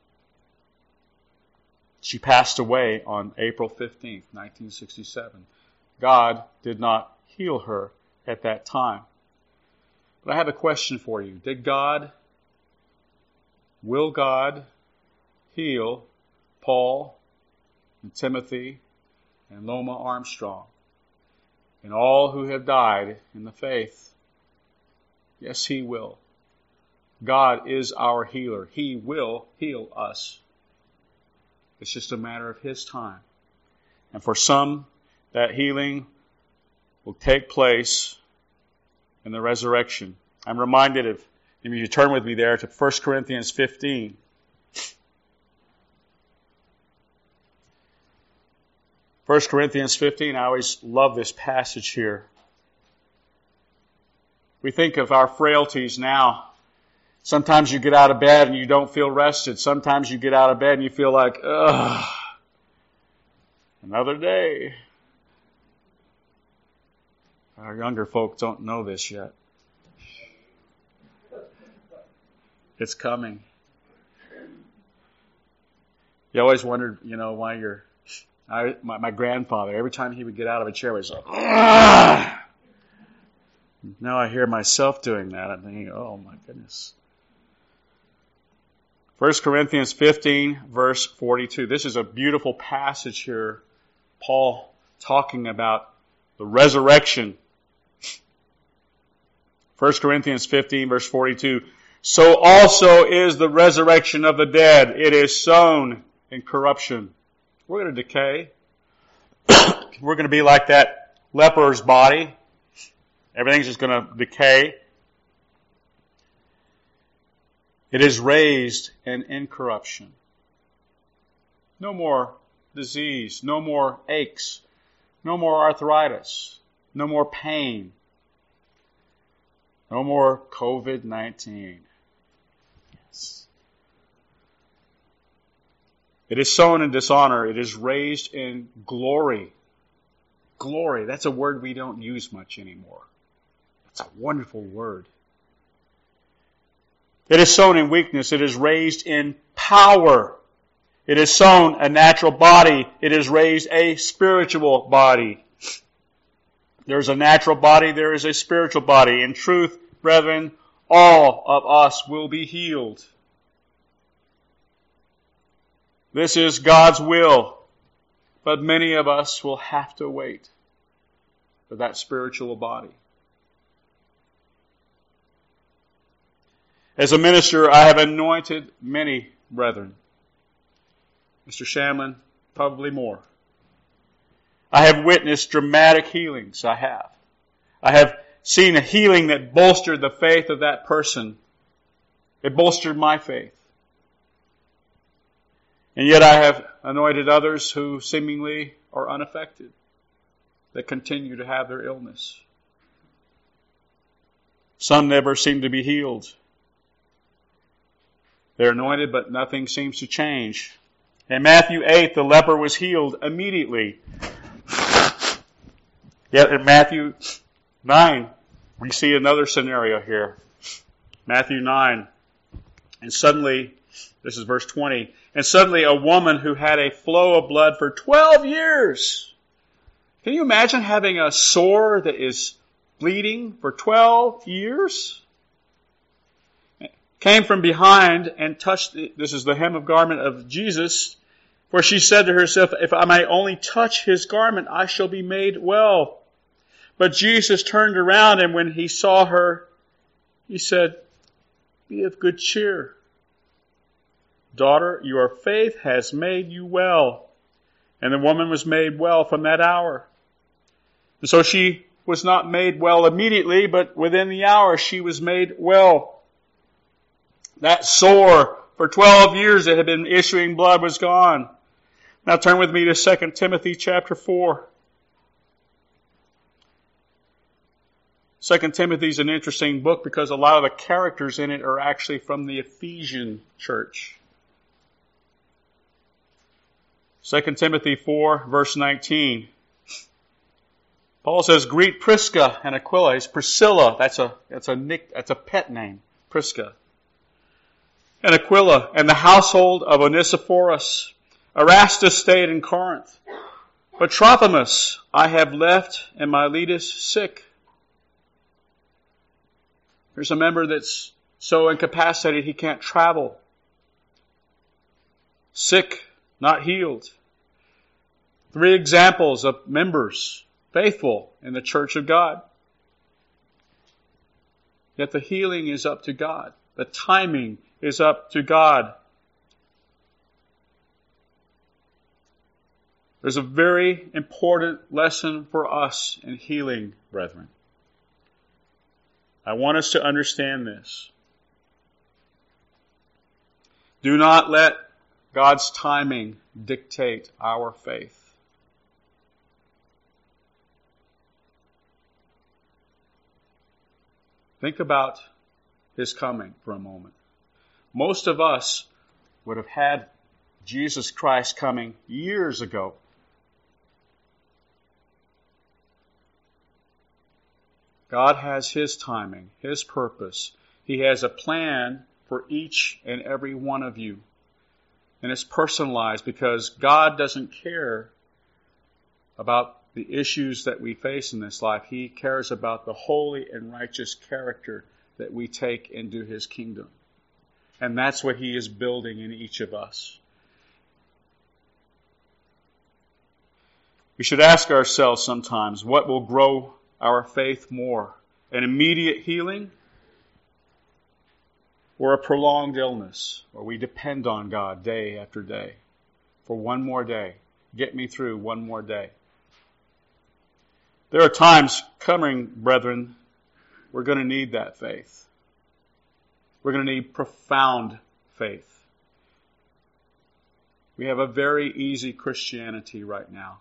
She passed away on April fifteenth, nineteen sixty-seven. God did not heal her at that time. But I have a question for you. Did God, will God heal Paul and Timothy and Loma Armstrong and all who have died in the faith? Yes, He will. God is our healer. He will heal us. It's just a matter of His time. And for some, that healing will take place in the resurrection. I'm reminded of, if you turn with me there to First Corinthians fifteen. First Corinthians fifteen, I always love this passage here. We think of our frailties now. Sometimes you get out of bed and you don't feel rested. Sometimes you get out of bed and you feel like, ugh, another day. Our younger folk don't know this yet. It's coming. You always wondered, you know, why you're... I, my, my grandfather, every time he would get out of a chair, he was like, ugh! Now I hear myself doing that. I'm thinking, oh my goodness. First Corinthians fifteen, verse forty-two. This is a beautiful passage here. Paul talking about the resurrection. First Corinthians fifteen, verse forty-two. So also is the resurrection of the dead. It is sown in corruption. We're going to decay. We're going to be like that leper's body. Everything's just going to decay. It is raised in incorruption. No more disease. No more aches. No more arthritis. No more pain. No more covid nineteen. Yes. It is sown in dishonor. It is raised in glory. Glory. That's a word we don't use much anymore. It's a wonderful word. It is sown in weakness. It is raised in power. It is sown a natural body. It is raised a spiritual body. There's a natural body. There is a spiritual body. In truth, brethren, all of us will be healed. This is God's will. But many of us will have to wait for that spiritual body. As a minister, I have anointed many brethren. Mister Shamlin, probably more. I have witnessed dramatic healings. I have. I have seen a healing that bolstered the faith of that person. It bolstered my faith. And yet I have anointed others who seemingly are unaffected, that continue to have their illness. Some never seem to be healed. They're anointed, but nothing seems to change. In Matthew eight, the leper was healed immediately. Yet in Matthew nine, we see another scenario here. Matthew nine. And suddenly, this is verse twenty, and suddenly a woman who had a flow of blood for twelve years. Can you imagine having a sore that is bleeding for twelve years? Came from behind and touched, this is the hem of garment of Jesus, for she said to herself, if I may only touch his garment, I shall be made well. But Jesus turned around, and when he saw her, he said, be of good cheer. Daughter, your faith has made you well. And the woman was made well from that hour. And so she was not made well immediately, but within the hour she was made well. That sore for twelve years that had been issuing blood was gone. Now turn with me to Second Timothy chapter four. Second Timothy is an interesting book because a lot of the characters in it are actually from the Ephesian church. Second Timothy four, verse nineteen. Paul says, greet Prisca and Aquila. It's Priscilla. That's a, that's a nick, that's a pet name. Prisca. And Aquila, and the household of Onesiphorus. Erastus stayed in Corinth. But Trophimus I have left, and Miletus sick. There's a member that's so incapacitated he can't travel. Sick, not healed. Three examples of members faithful in the church of God. Yet the healing is up to God. The timing is up to God. There's a very important lesson for us in healing, brethren. I want us to understand this. Do not let God's timing dictate our faith. Think about his coming for a moment. Most of us would have had Jesus Christ coming years ago. God has his timing, his purpose. He has a plan for each and every one of you. And it's personalized because God doesn't care about the issues that we face in this life. He cares about the holy and righteous character that we take into his kingdom. And that's what he is building in each of us. We should ask ourselves sometimes, what will grow our faith more? An immediate healing or a prolonged illness, where we depend on God day after day for one more day. Get me through one more day. There are times coming, brethren, we're going to need that faith. We're going to need profound faith. We have a very easy Christianity right now.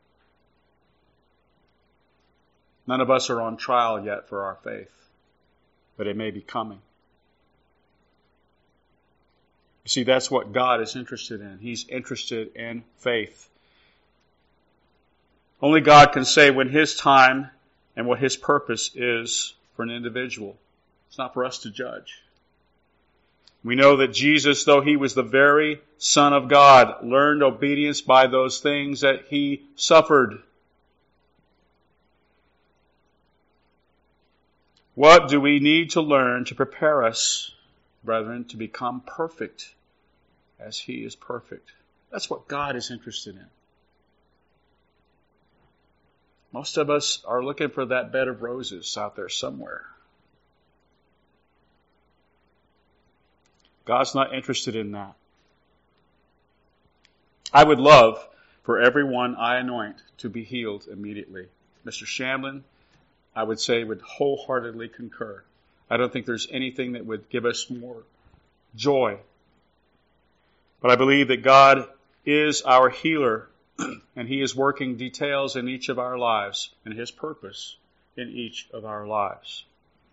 None of us are on trial yet for our faith, but it may be coming. You see, that's what God is interested in. He's interested in faith. Only God can say when his time and what his purpose is for an individual. It's not for us to judge. We know that Jesus, though he was the very Son of God, learned obedience by those things that he suffered. What do we need to learn to prepare us, brethren, to become perfect as he is perfect? That's what God is interested in. Most of us are looking for that bed of roses out there somewhere. God's not interested in that. I would love for everyone I anoint to be healed immediately. Mister Shamlin, I would say, would wholeheartedly concur. I don't think there's anything that would give us more joy. But I believe that God is our healer, and He is working details in each of our lives and His purpose in each of our lives.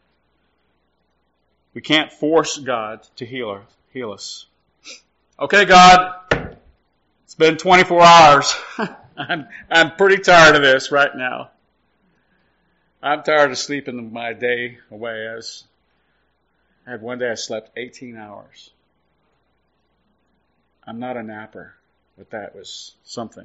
We can't force God to heal, her, heal us. Okay, God, it's been twenty-four hours. I'm, I'm pretty tired of this right now. I'm tired of sleeping my day away. I, was, I had one day I slept eighteen hours. I'm not a napper, but that was something.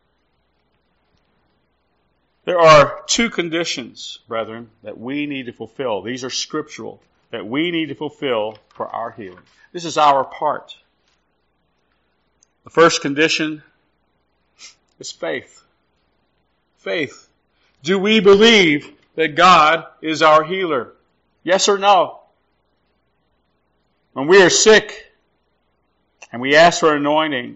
There are two conditions, brethren, that we need to fulfill. These are scriptural, that we need to fulfill for our healing. This is our part. The first condition is faith. Faith. Do we believe that God is our healer? Yes or no? When we are sick and we ask for anointing,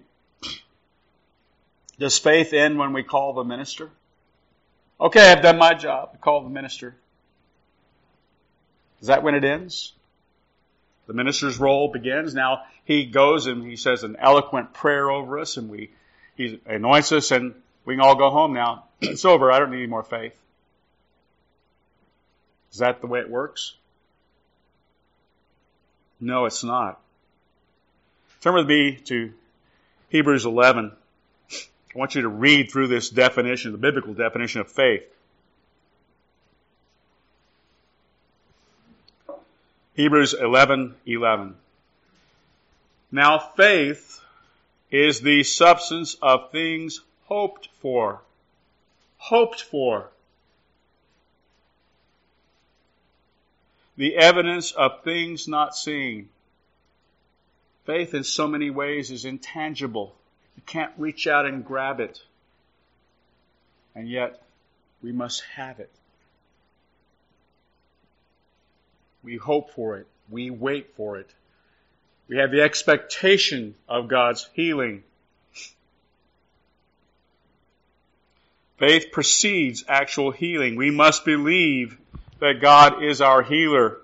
does faith end when we call the minister? Okay, I've done my job. I call the minister. Is that when it ends? The minister's role begins. Now he goes and he says an eloquent prayer over us, and we he anoints us, and we can all go home now. It's over. I don't need any more faith. Is that the way it works? No, it's not. Turn with me to Hebrews eleven. I want you to read through this definition, the biblical definition of faith. Hebrews eleven eleven. Now faith is the substance of things hoped for. Hoped for. The evidence of things not seen. Faith in so many ways is intangible. You can't reach out and grab it. And yet, we must have it. We hope for it. We wait for it. We have the expectation of God's healing. Faith precedes actual healing. We must believe that God is our healer.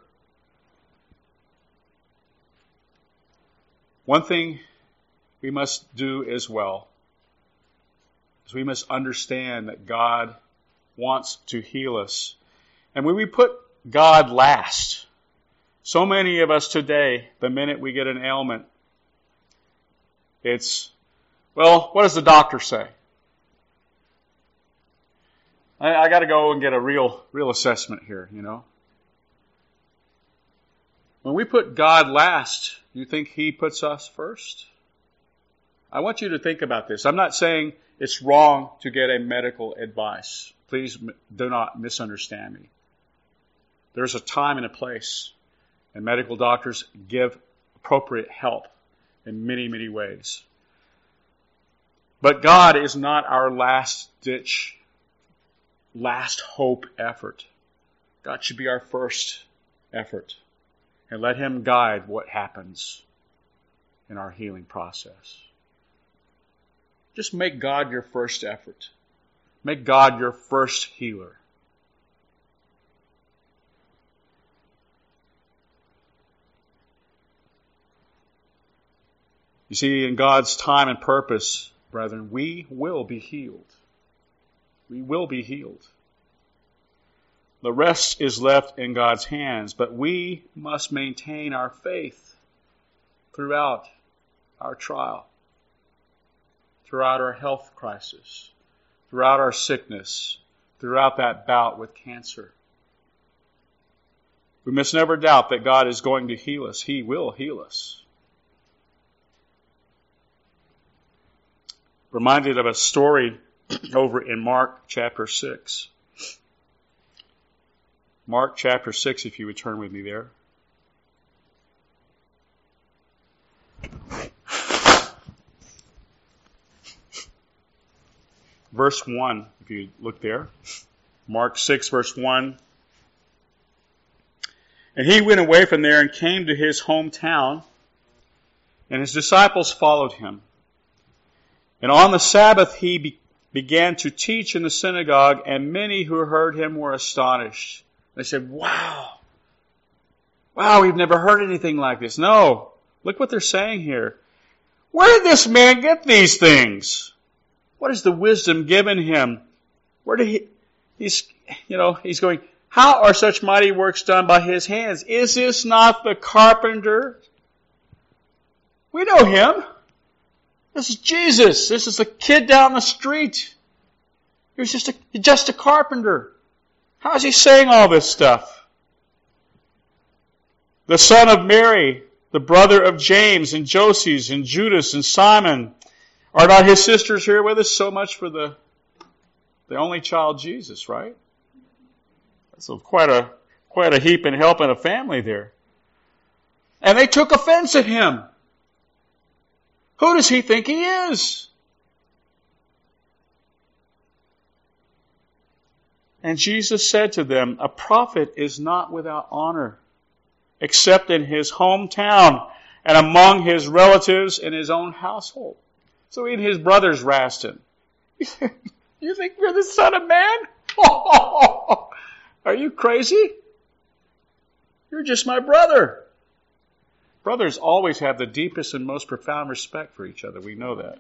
One thing we must do as well is we must understand that God wants to heal us. And when we put God last, so many of us today, the minute we get an ailment, it's, well, what does the doctor say? I, I got to go and get a real, real assessment here, you know. When we put God last, you think He puts us first? I want you to think about this. I'm not saying it's wrong to get a medical advice. Please do not misunderstand me. There's a time and a place, and medical doctors give appropriate help in many, many ways. But God is not our last-ditch, last hope effort. God should be our first effort. And let Him guide what happens in our healing process. Just make God your first effort. Make God your first healer. You see, in God's time and purpose, brethren, we will be healed. We will be healed. The rest is left in God's hands, but we must maintain our faith throughout our trial, throughout our health crisis, throughout our sickness, throughout that bout with cancer. We must never doubt that God is going to heal us. He will heal us. Reminded of a story over in Mark chapter six. Mark chapter six, if you would turn with me there. Verse one, if you look there. Mark six, verse one. And he went away from there and came to his hometown, and his disciples followed him. And on the Sabbath he be, began to teach in the synagogue, and many who heard him were astonished. They said, wow, wow, we've never heard anything like this. No, look what they're saying here. Where did this man get these things? What is the wisdom given him? Where did he, he's, you know, he's going, how are such mighty works done by his hands? Is this not the carpenter? We know him. This is Jesus. This is the kid down the street. He was just a, just a carpenter. How is he saying all this stuff? The son of Mary, the brother of James and Joses and Judas and Simon. Are not his sisters here with us? So much for the, the only child Jesus, right? So quite a, quite a heap and help in a family there. And they took offense at him. Who does he think he is? And Jesus said to them, a prophet is not without honor, except in his hometown and among his relatives in his own household. So even his brothers rasped him. You think you're the Son of Man? Are you crazy? You're just my brother. Brothers always have the deepest and most profound respect for each other. We know that.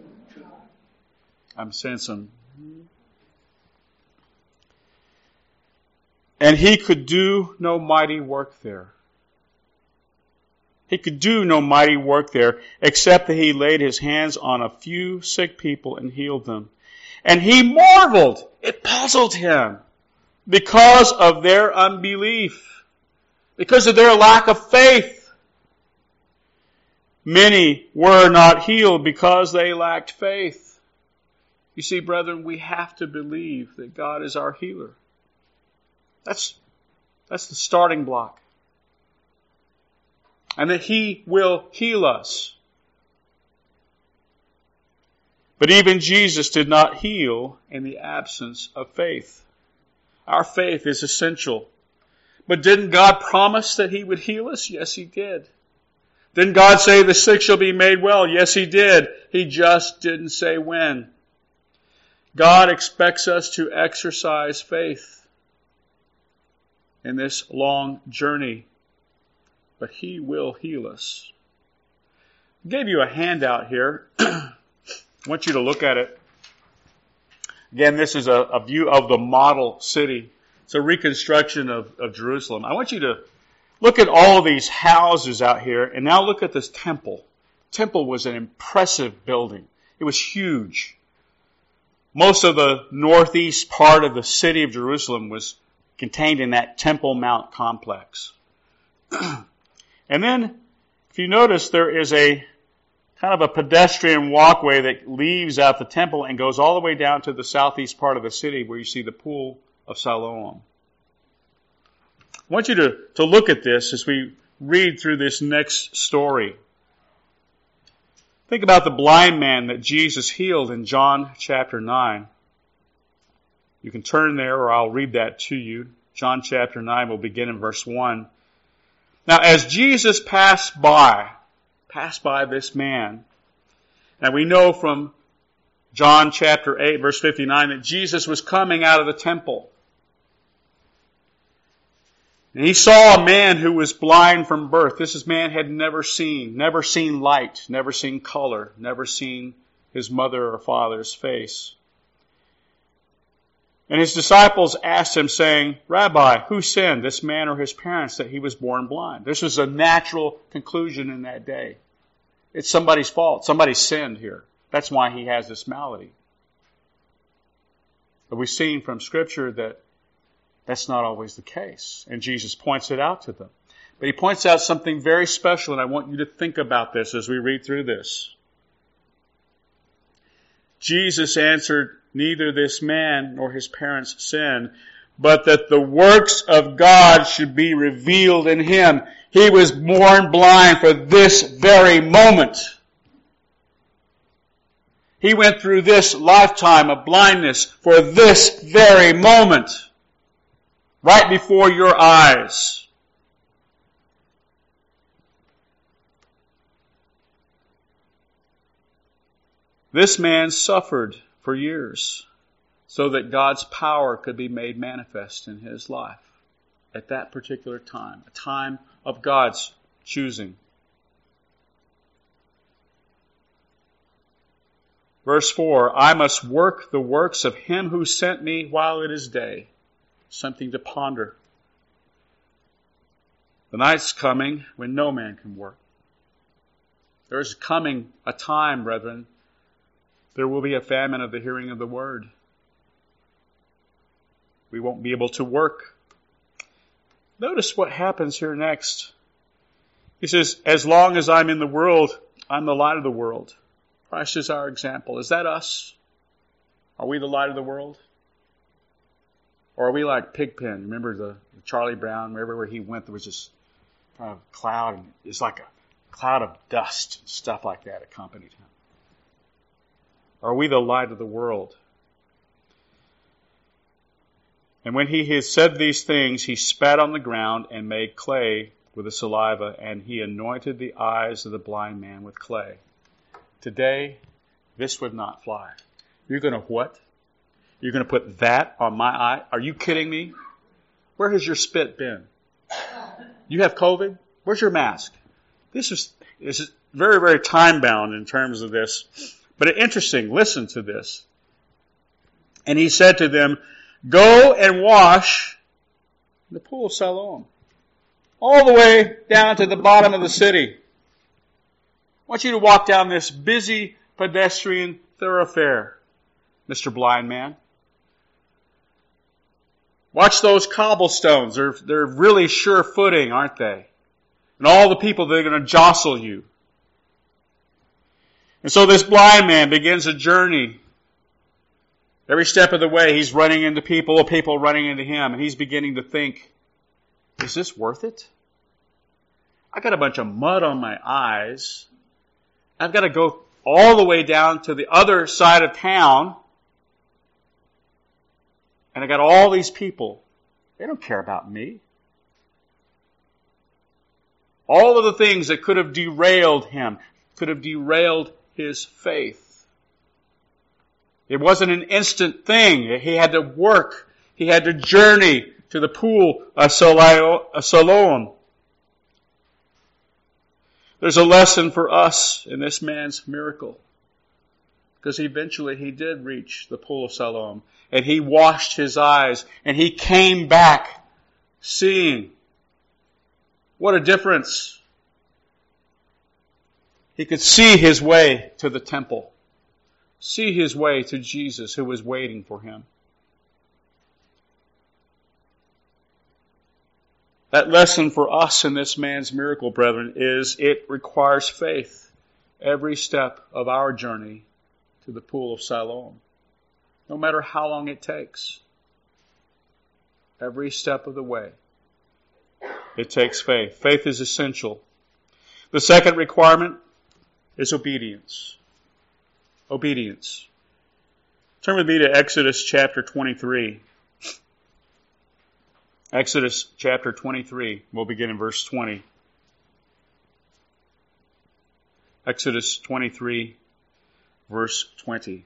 I'm saying some. And he could do no mighty work there. He could do no mighty work there, except that he laid his hands on a few sick people and healed them. And he marveled. It puzzled him because of their unbelief, because of their lack of faith. Many were not healed because they lacked faith. You see, brethren, we have to believe that God is our healer. That's, that's the starting block. And that He will heal us. But even Jesus did not heal in the absence of faith. Our faith is essential. But didn't God promise that He would heal us? Yes, He did. Didn't God say the sick shall be made well? Yes, He did. He just didn't say when. God expects us to exercise faith in this long journey, but He will heal us. I gave you a handout here. I want you to look at it. Again, this is a, a view of the model city. It's a reconstruction of, of Jerusalem. I want you to look at all of these houses out here, and now look at this temple. Temple was an impressive building. It was huge. Most of the northeast part of the city of Jerusalem was contained in that Temple Mount complex. And then, if you notice, there is a kind of a pedestrian walkway that leaves out the temple and goes all the way down to the southeast part of the city where you see the pool of Siloam. I want you to, to look at this as we read through this next story. Think about the blind man that Jesus healed in John chapter nine. You can turn there or I'll read that to you. John chapter nine will begin in verse one. Now as Jesus passed by, passed by this man, and we know from John chapter eight verse fifty-nine that Jesus was coming out of the temple. And he saw a man who was blind from birth. This is man had never seen, never seen light, never seen color, never seen his mother or father's face. And his disciples asked him, saying, Rabbi, who sinned, this man or his parents, that he was born blind? This was a natural conclusion in that day. It's somebody's fault. Somebody sinned here. That's why he has this malady. But we've seen from Scripture that that's not always the case. And Jesus points it out to them. But he points out something very special, and I want you to think about this as we read through this. Jesus answered, neither this man nor his parents sinned, but that the works of God should be revealed in him. He was born blind for this very moment. He went through this lifetime of blindness for this very moment. Right before your eyes. This man suffered for years so that God's power could be made manifest in his life at that particular time, a time of God's choosing. Verse four, I must work the works of him who sent me while it is day. Something to ponder. The night's coming when no man can work. There is coming a time, brethren, there will be a famine of the hearing of the word. We won't be able to work. Notice what happens here next. He says, as long as I'm in the world, I'm the light of the world. Christ is our example. Is that us? Are we the light of the world? Or are we like Pigpen? Remember the, the Charlie Brown, everywhere he went there was this kind of cloud, and it's like a cloud of dust, stuff like that accompanied him. Are we the light of the world? And when he had said these things, he spat on the ground and made clay with the saliva, and he anointed the eyes of the blind man with clay. Today, this would not fly. You're going to what? You're going to put that on my eye? Are you kidding me? Where has your spit been? You have COVID? Where's your mask? This is, this is very, very time-bound in terms of this. But it's interesting. Listen to this. And he said to them, go and wash in the pool of Siloam, all the way down to the bottom of the city. I want you to walk down this busy pedestrian thoroughfare, Mister Blind Man. Watch those cobblestones. They're, they're really sure footing, aren't they? And all the people that are going to jostle you. And so this blind man begins a journey. Every step of the way, he's running into people, people running into him, and he's beginning to think, is this worth it? I got a bunch of mud on my eyes. I've got to go all the way down to the other side of town. And I got all these people. They don't care about me. All of the things that could have derailed him, could have derailed his faith. It wasn't an instant thing. He had to work. He had to journey to the pool of Siloam. There's a lesson for us in this man's miracle. Because eventually he did reach the pool of Siloam. And he washed his eyes. And he came back seeing. What a difference. He could see his way to the temple. See his way to Jesus who was waiting for him. That lesson for us in this man's miracle, brethren, is it requires faith every step of our journey to the pool of Siloam. No matter how long it takes. Every step of the way. It takes faith. Faith is essential. The second requirement is obedience. Obedience. Turn with me to Exodus chapter twenty-three. Exodus chapter twenty-three. We'll begin in verse twenty. Exodus twenty-three, verse twenty.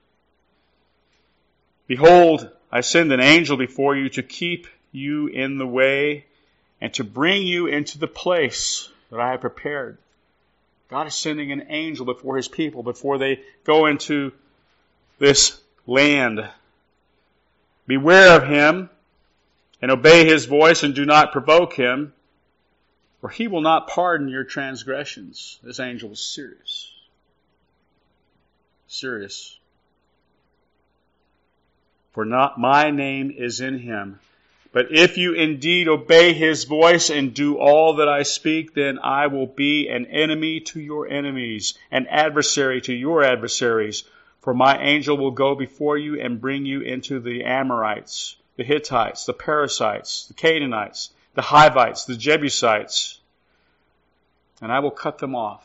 Behold, I send an angel before you to keep you in the way and to bring you into the place that I have prepared. God is sending an angel before his people before they go into this land. Beware of him and obey his voice and do not provoke him, for he will not pardon your transgressions. This angel is serious. Serious. For not my name is in him. But if you indeed obey his voice and do all that I speak, then I will be an enemy to your enemies, an adversary to your adversaries. For my angel will go before you and bring you into the Amorites, the Hittites, the Perizzites, the Canaanites, the Hivites, the Jebusites, and I will cut them off.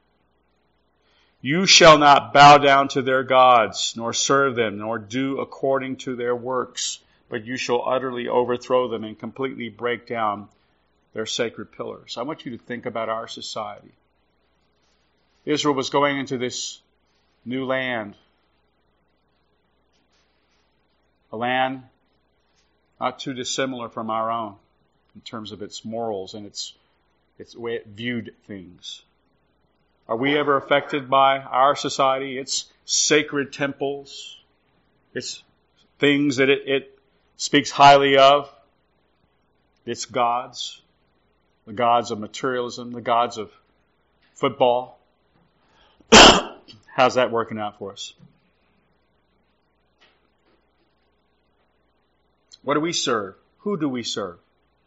You shall not bow down to their gods, nor serve them, nor do according to their works, but you shall utterly overthrow them and completely break down their sacred pillars. I want you to think about our society. Israel was going into this new land. a land not too dissimilar from our own in terms of its morals and its, its way it viewed things. Are we ever affected by our society, its sacred temples, its things that it, it speaks highly of, its gods, the gods of materialism, the gods of football? How's that working out for us? What do we serve? Who do we serve?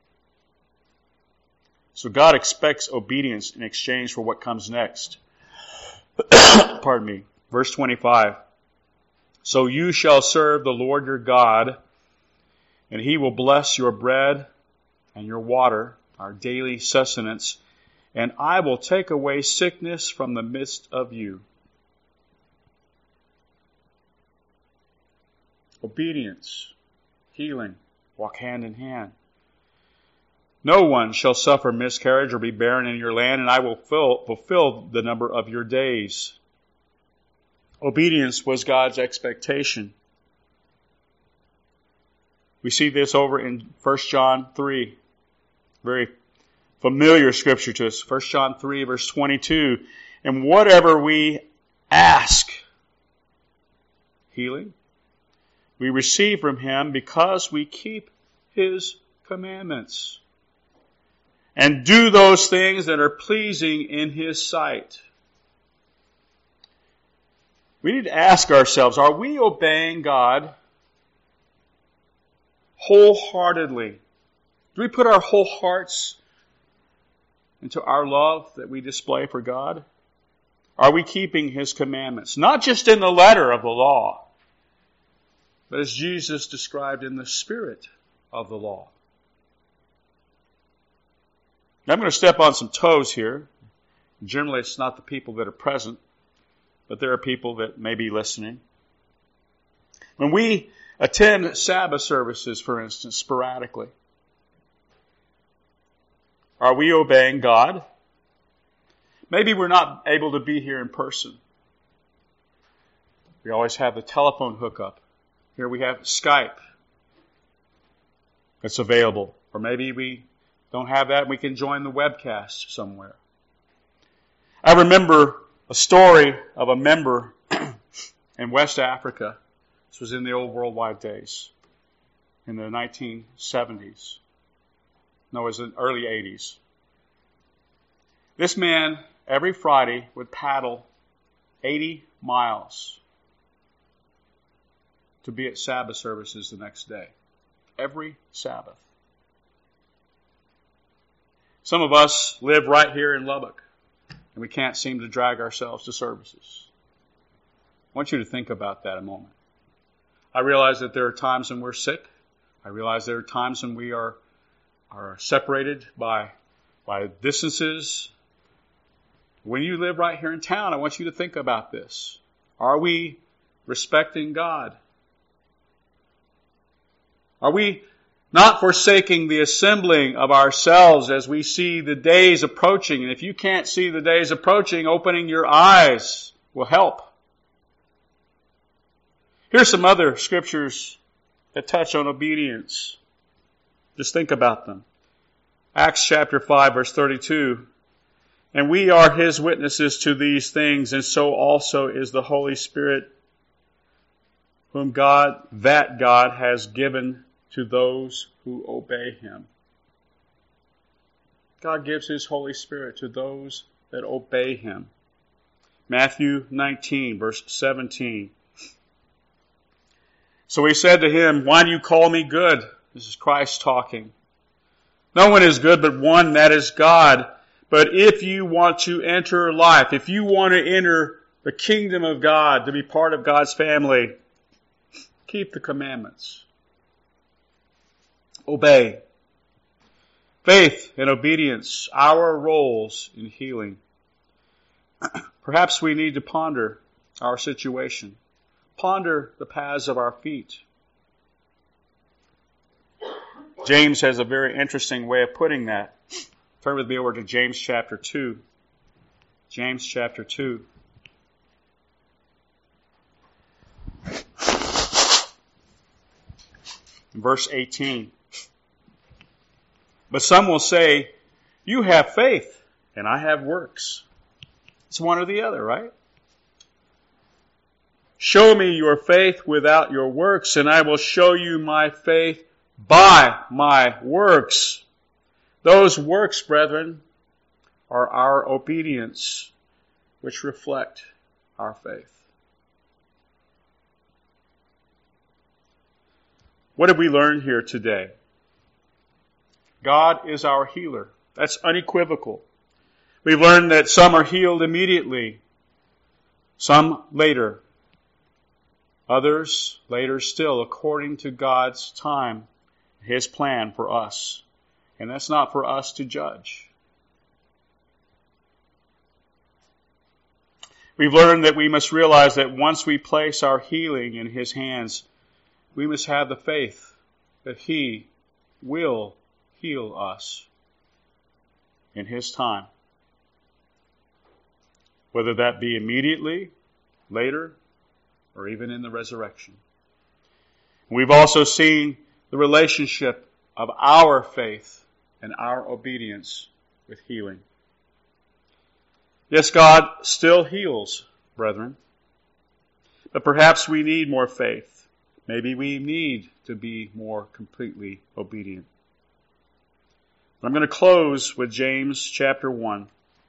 So God expects obedience in exchange for what comes next. Pardon me. Verse twenty-five. So you shall serve the Lord your God, and he will bless your bread and your water, our daily sustenance, and I will take away sickness from the midst of you. Obedience, healing, walk hand in hand. No one shall suffer miscarriage or be barren in your land, and I will fill, fulfill the number of your days. Obedience was God's expectation. We see this over in First John three. Very familiar scripture to us. First John three, verse twenty-two. And whatever we ask, healing, we receive from him because we keep his commandments and do those things that are pleasing in his sight. We need to ask ourselves, are we obeying God wholeheartedly? Do we put our whole hearts into our love that we display for God? Are we keeping his commandments? Not just in the letter of the law, but as Jesus described in the spirit of the law. Now I'm going to step on some toes here. Generally, it's not the people that are present, but there are people that may be listening. When we attend Sabbath services, for instance, sporadically, are we obeying God? Maybe we're not able to be here in person. We always have the telephone hookup. Here we have Skype that's available. Or maybe we don't have that and we can join the webcast somewhere. I remember a story of a member in West Africa. This was in the old worldwide days, in the nineteen seventies. No, it was in the early eighties. This man, every Friday, would paddle eighty miles to be at Sabbath services the next day. Every Sabbath. Some of us live right here in Lubbock, and we can't seem to drag ourselves to services. I want you to think about that a moment. I realize that there are times when we're sick. I realize there are times when we are, are separated by, by distances. When you live right here in town, I want you to think about this. Are we respecting God? Are we not forsaking the assembling of ourselves as we see the days approaching? And if you can't see the days approaching, opening your eyes will help. Here's some other scriptures that touch on obedience. Just think about them. Acts chapter five, verse thirty-two. And we are his witnesses to these things, and so also is the Holy Spirit, whom God, that God has given to those who obey him. God gives his Holy Spirit to those that obey him. Matthew nineteen, verse seventeen. So he said to him, why do you call me good? This is Christ talking. No one is good but one, that is God. But if you want to enter life, if you want to enter the kingdom of God, to be part of God's family, keep the commandments. Obey. Faith and obedience, our roles in healing. Perhaps we need to ponder our situation. Ponder the paths of our feet. James has a very interesting way of putting that. Turn with me over to James chapter two. James chapter two. Verse eighteen. But some will say, you have faith, and I have works. It's one or the other, right? Show me your faith without your works, and I will show you my faith by my works. Those works, brethren, are our obedience, which reflect our faith. What did we learn here today? God is our healer. That's unequivocal. We've learned that some are healed immediately, some later, others later still, according to God's time, His plan for us. And that's not for us to judge. We've learned that we must realize that once we place our healing in His hands, we must have the faith that He will heal us in His time. Whether that be immediately, later, or even in the resurrection. We've also seen the relationship of our faith and our obedience with healing. Yes, God still heals, brethren. But perhaps we need more faith. Maybe we need to be more completely obedient. I'm going to close with James chapter one.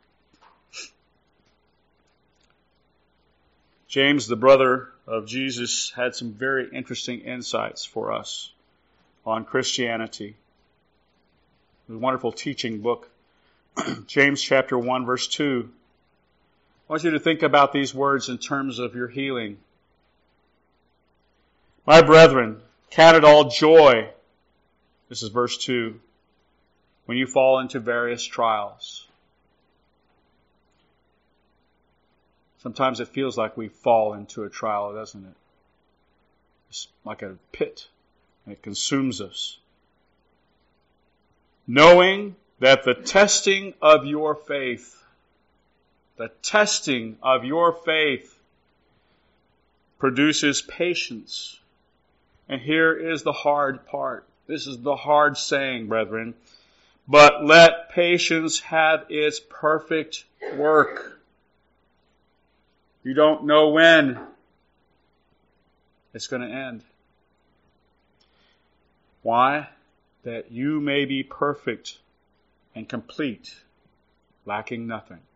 James, the brother of Jesus, had some very interesting insights for us on Christianity. It was a wonderful teaching book. James chapter one, verse two. I want you to think about these words in terms of your healing. My brethren, count it all joy. This is verse two. When you fall into various trials. Sometimes it feels like we fall into a trial, doesn't it? It's like a pit, and it consumes us. Knowing that the testing of your faith, the testing of your faith produces patience. And here is the hard part. This is the hard saying, brethren. But let patience have its perfect work. You don't know when it's going to end. Why? That you may be perfect and complete, lacking nothing.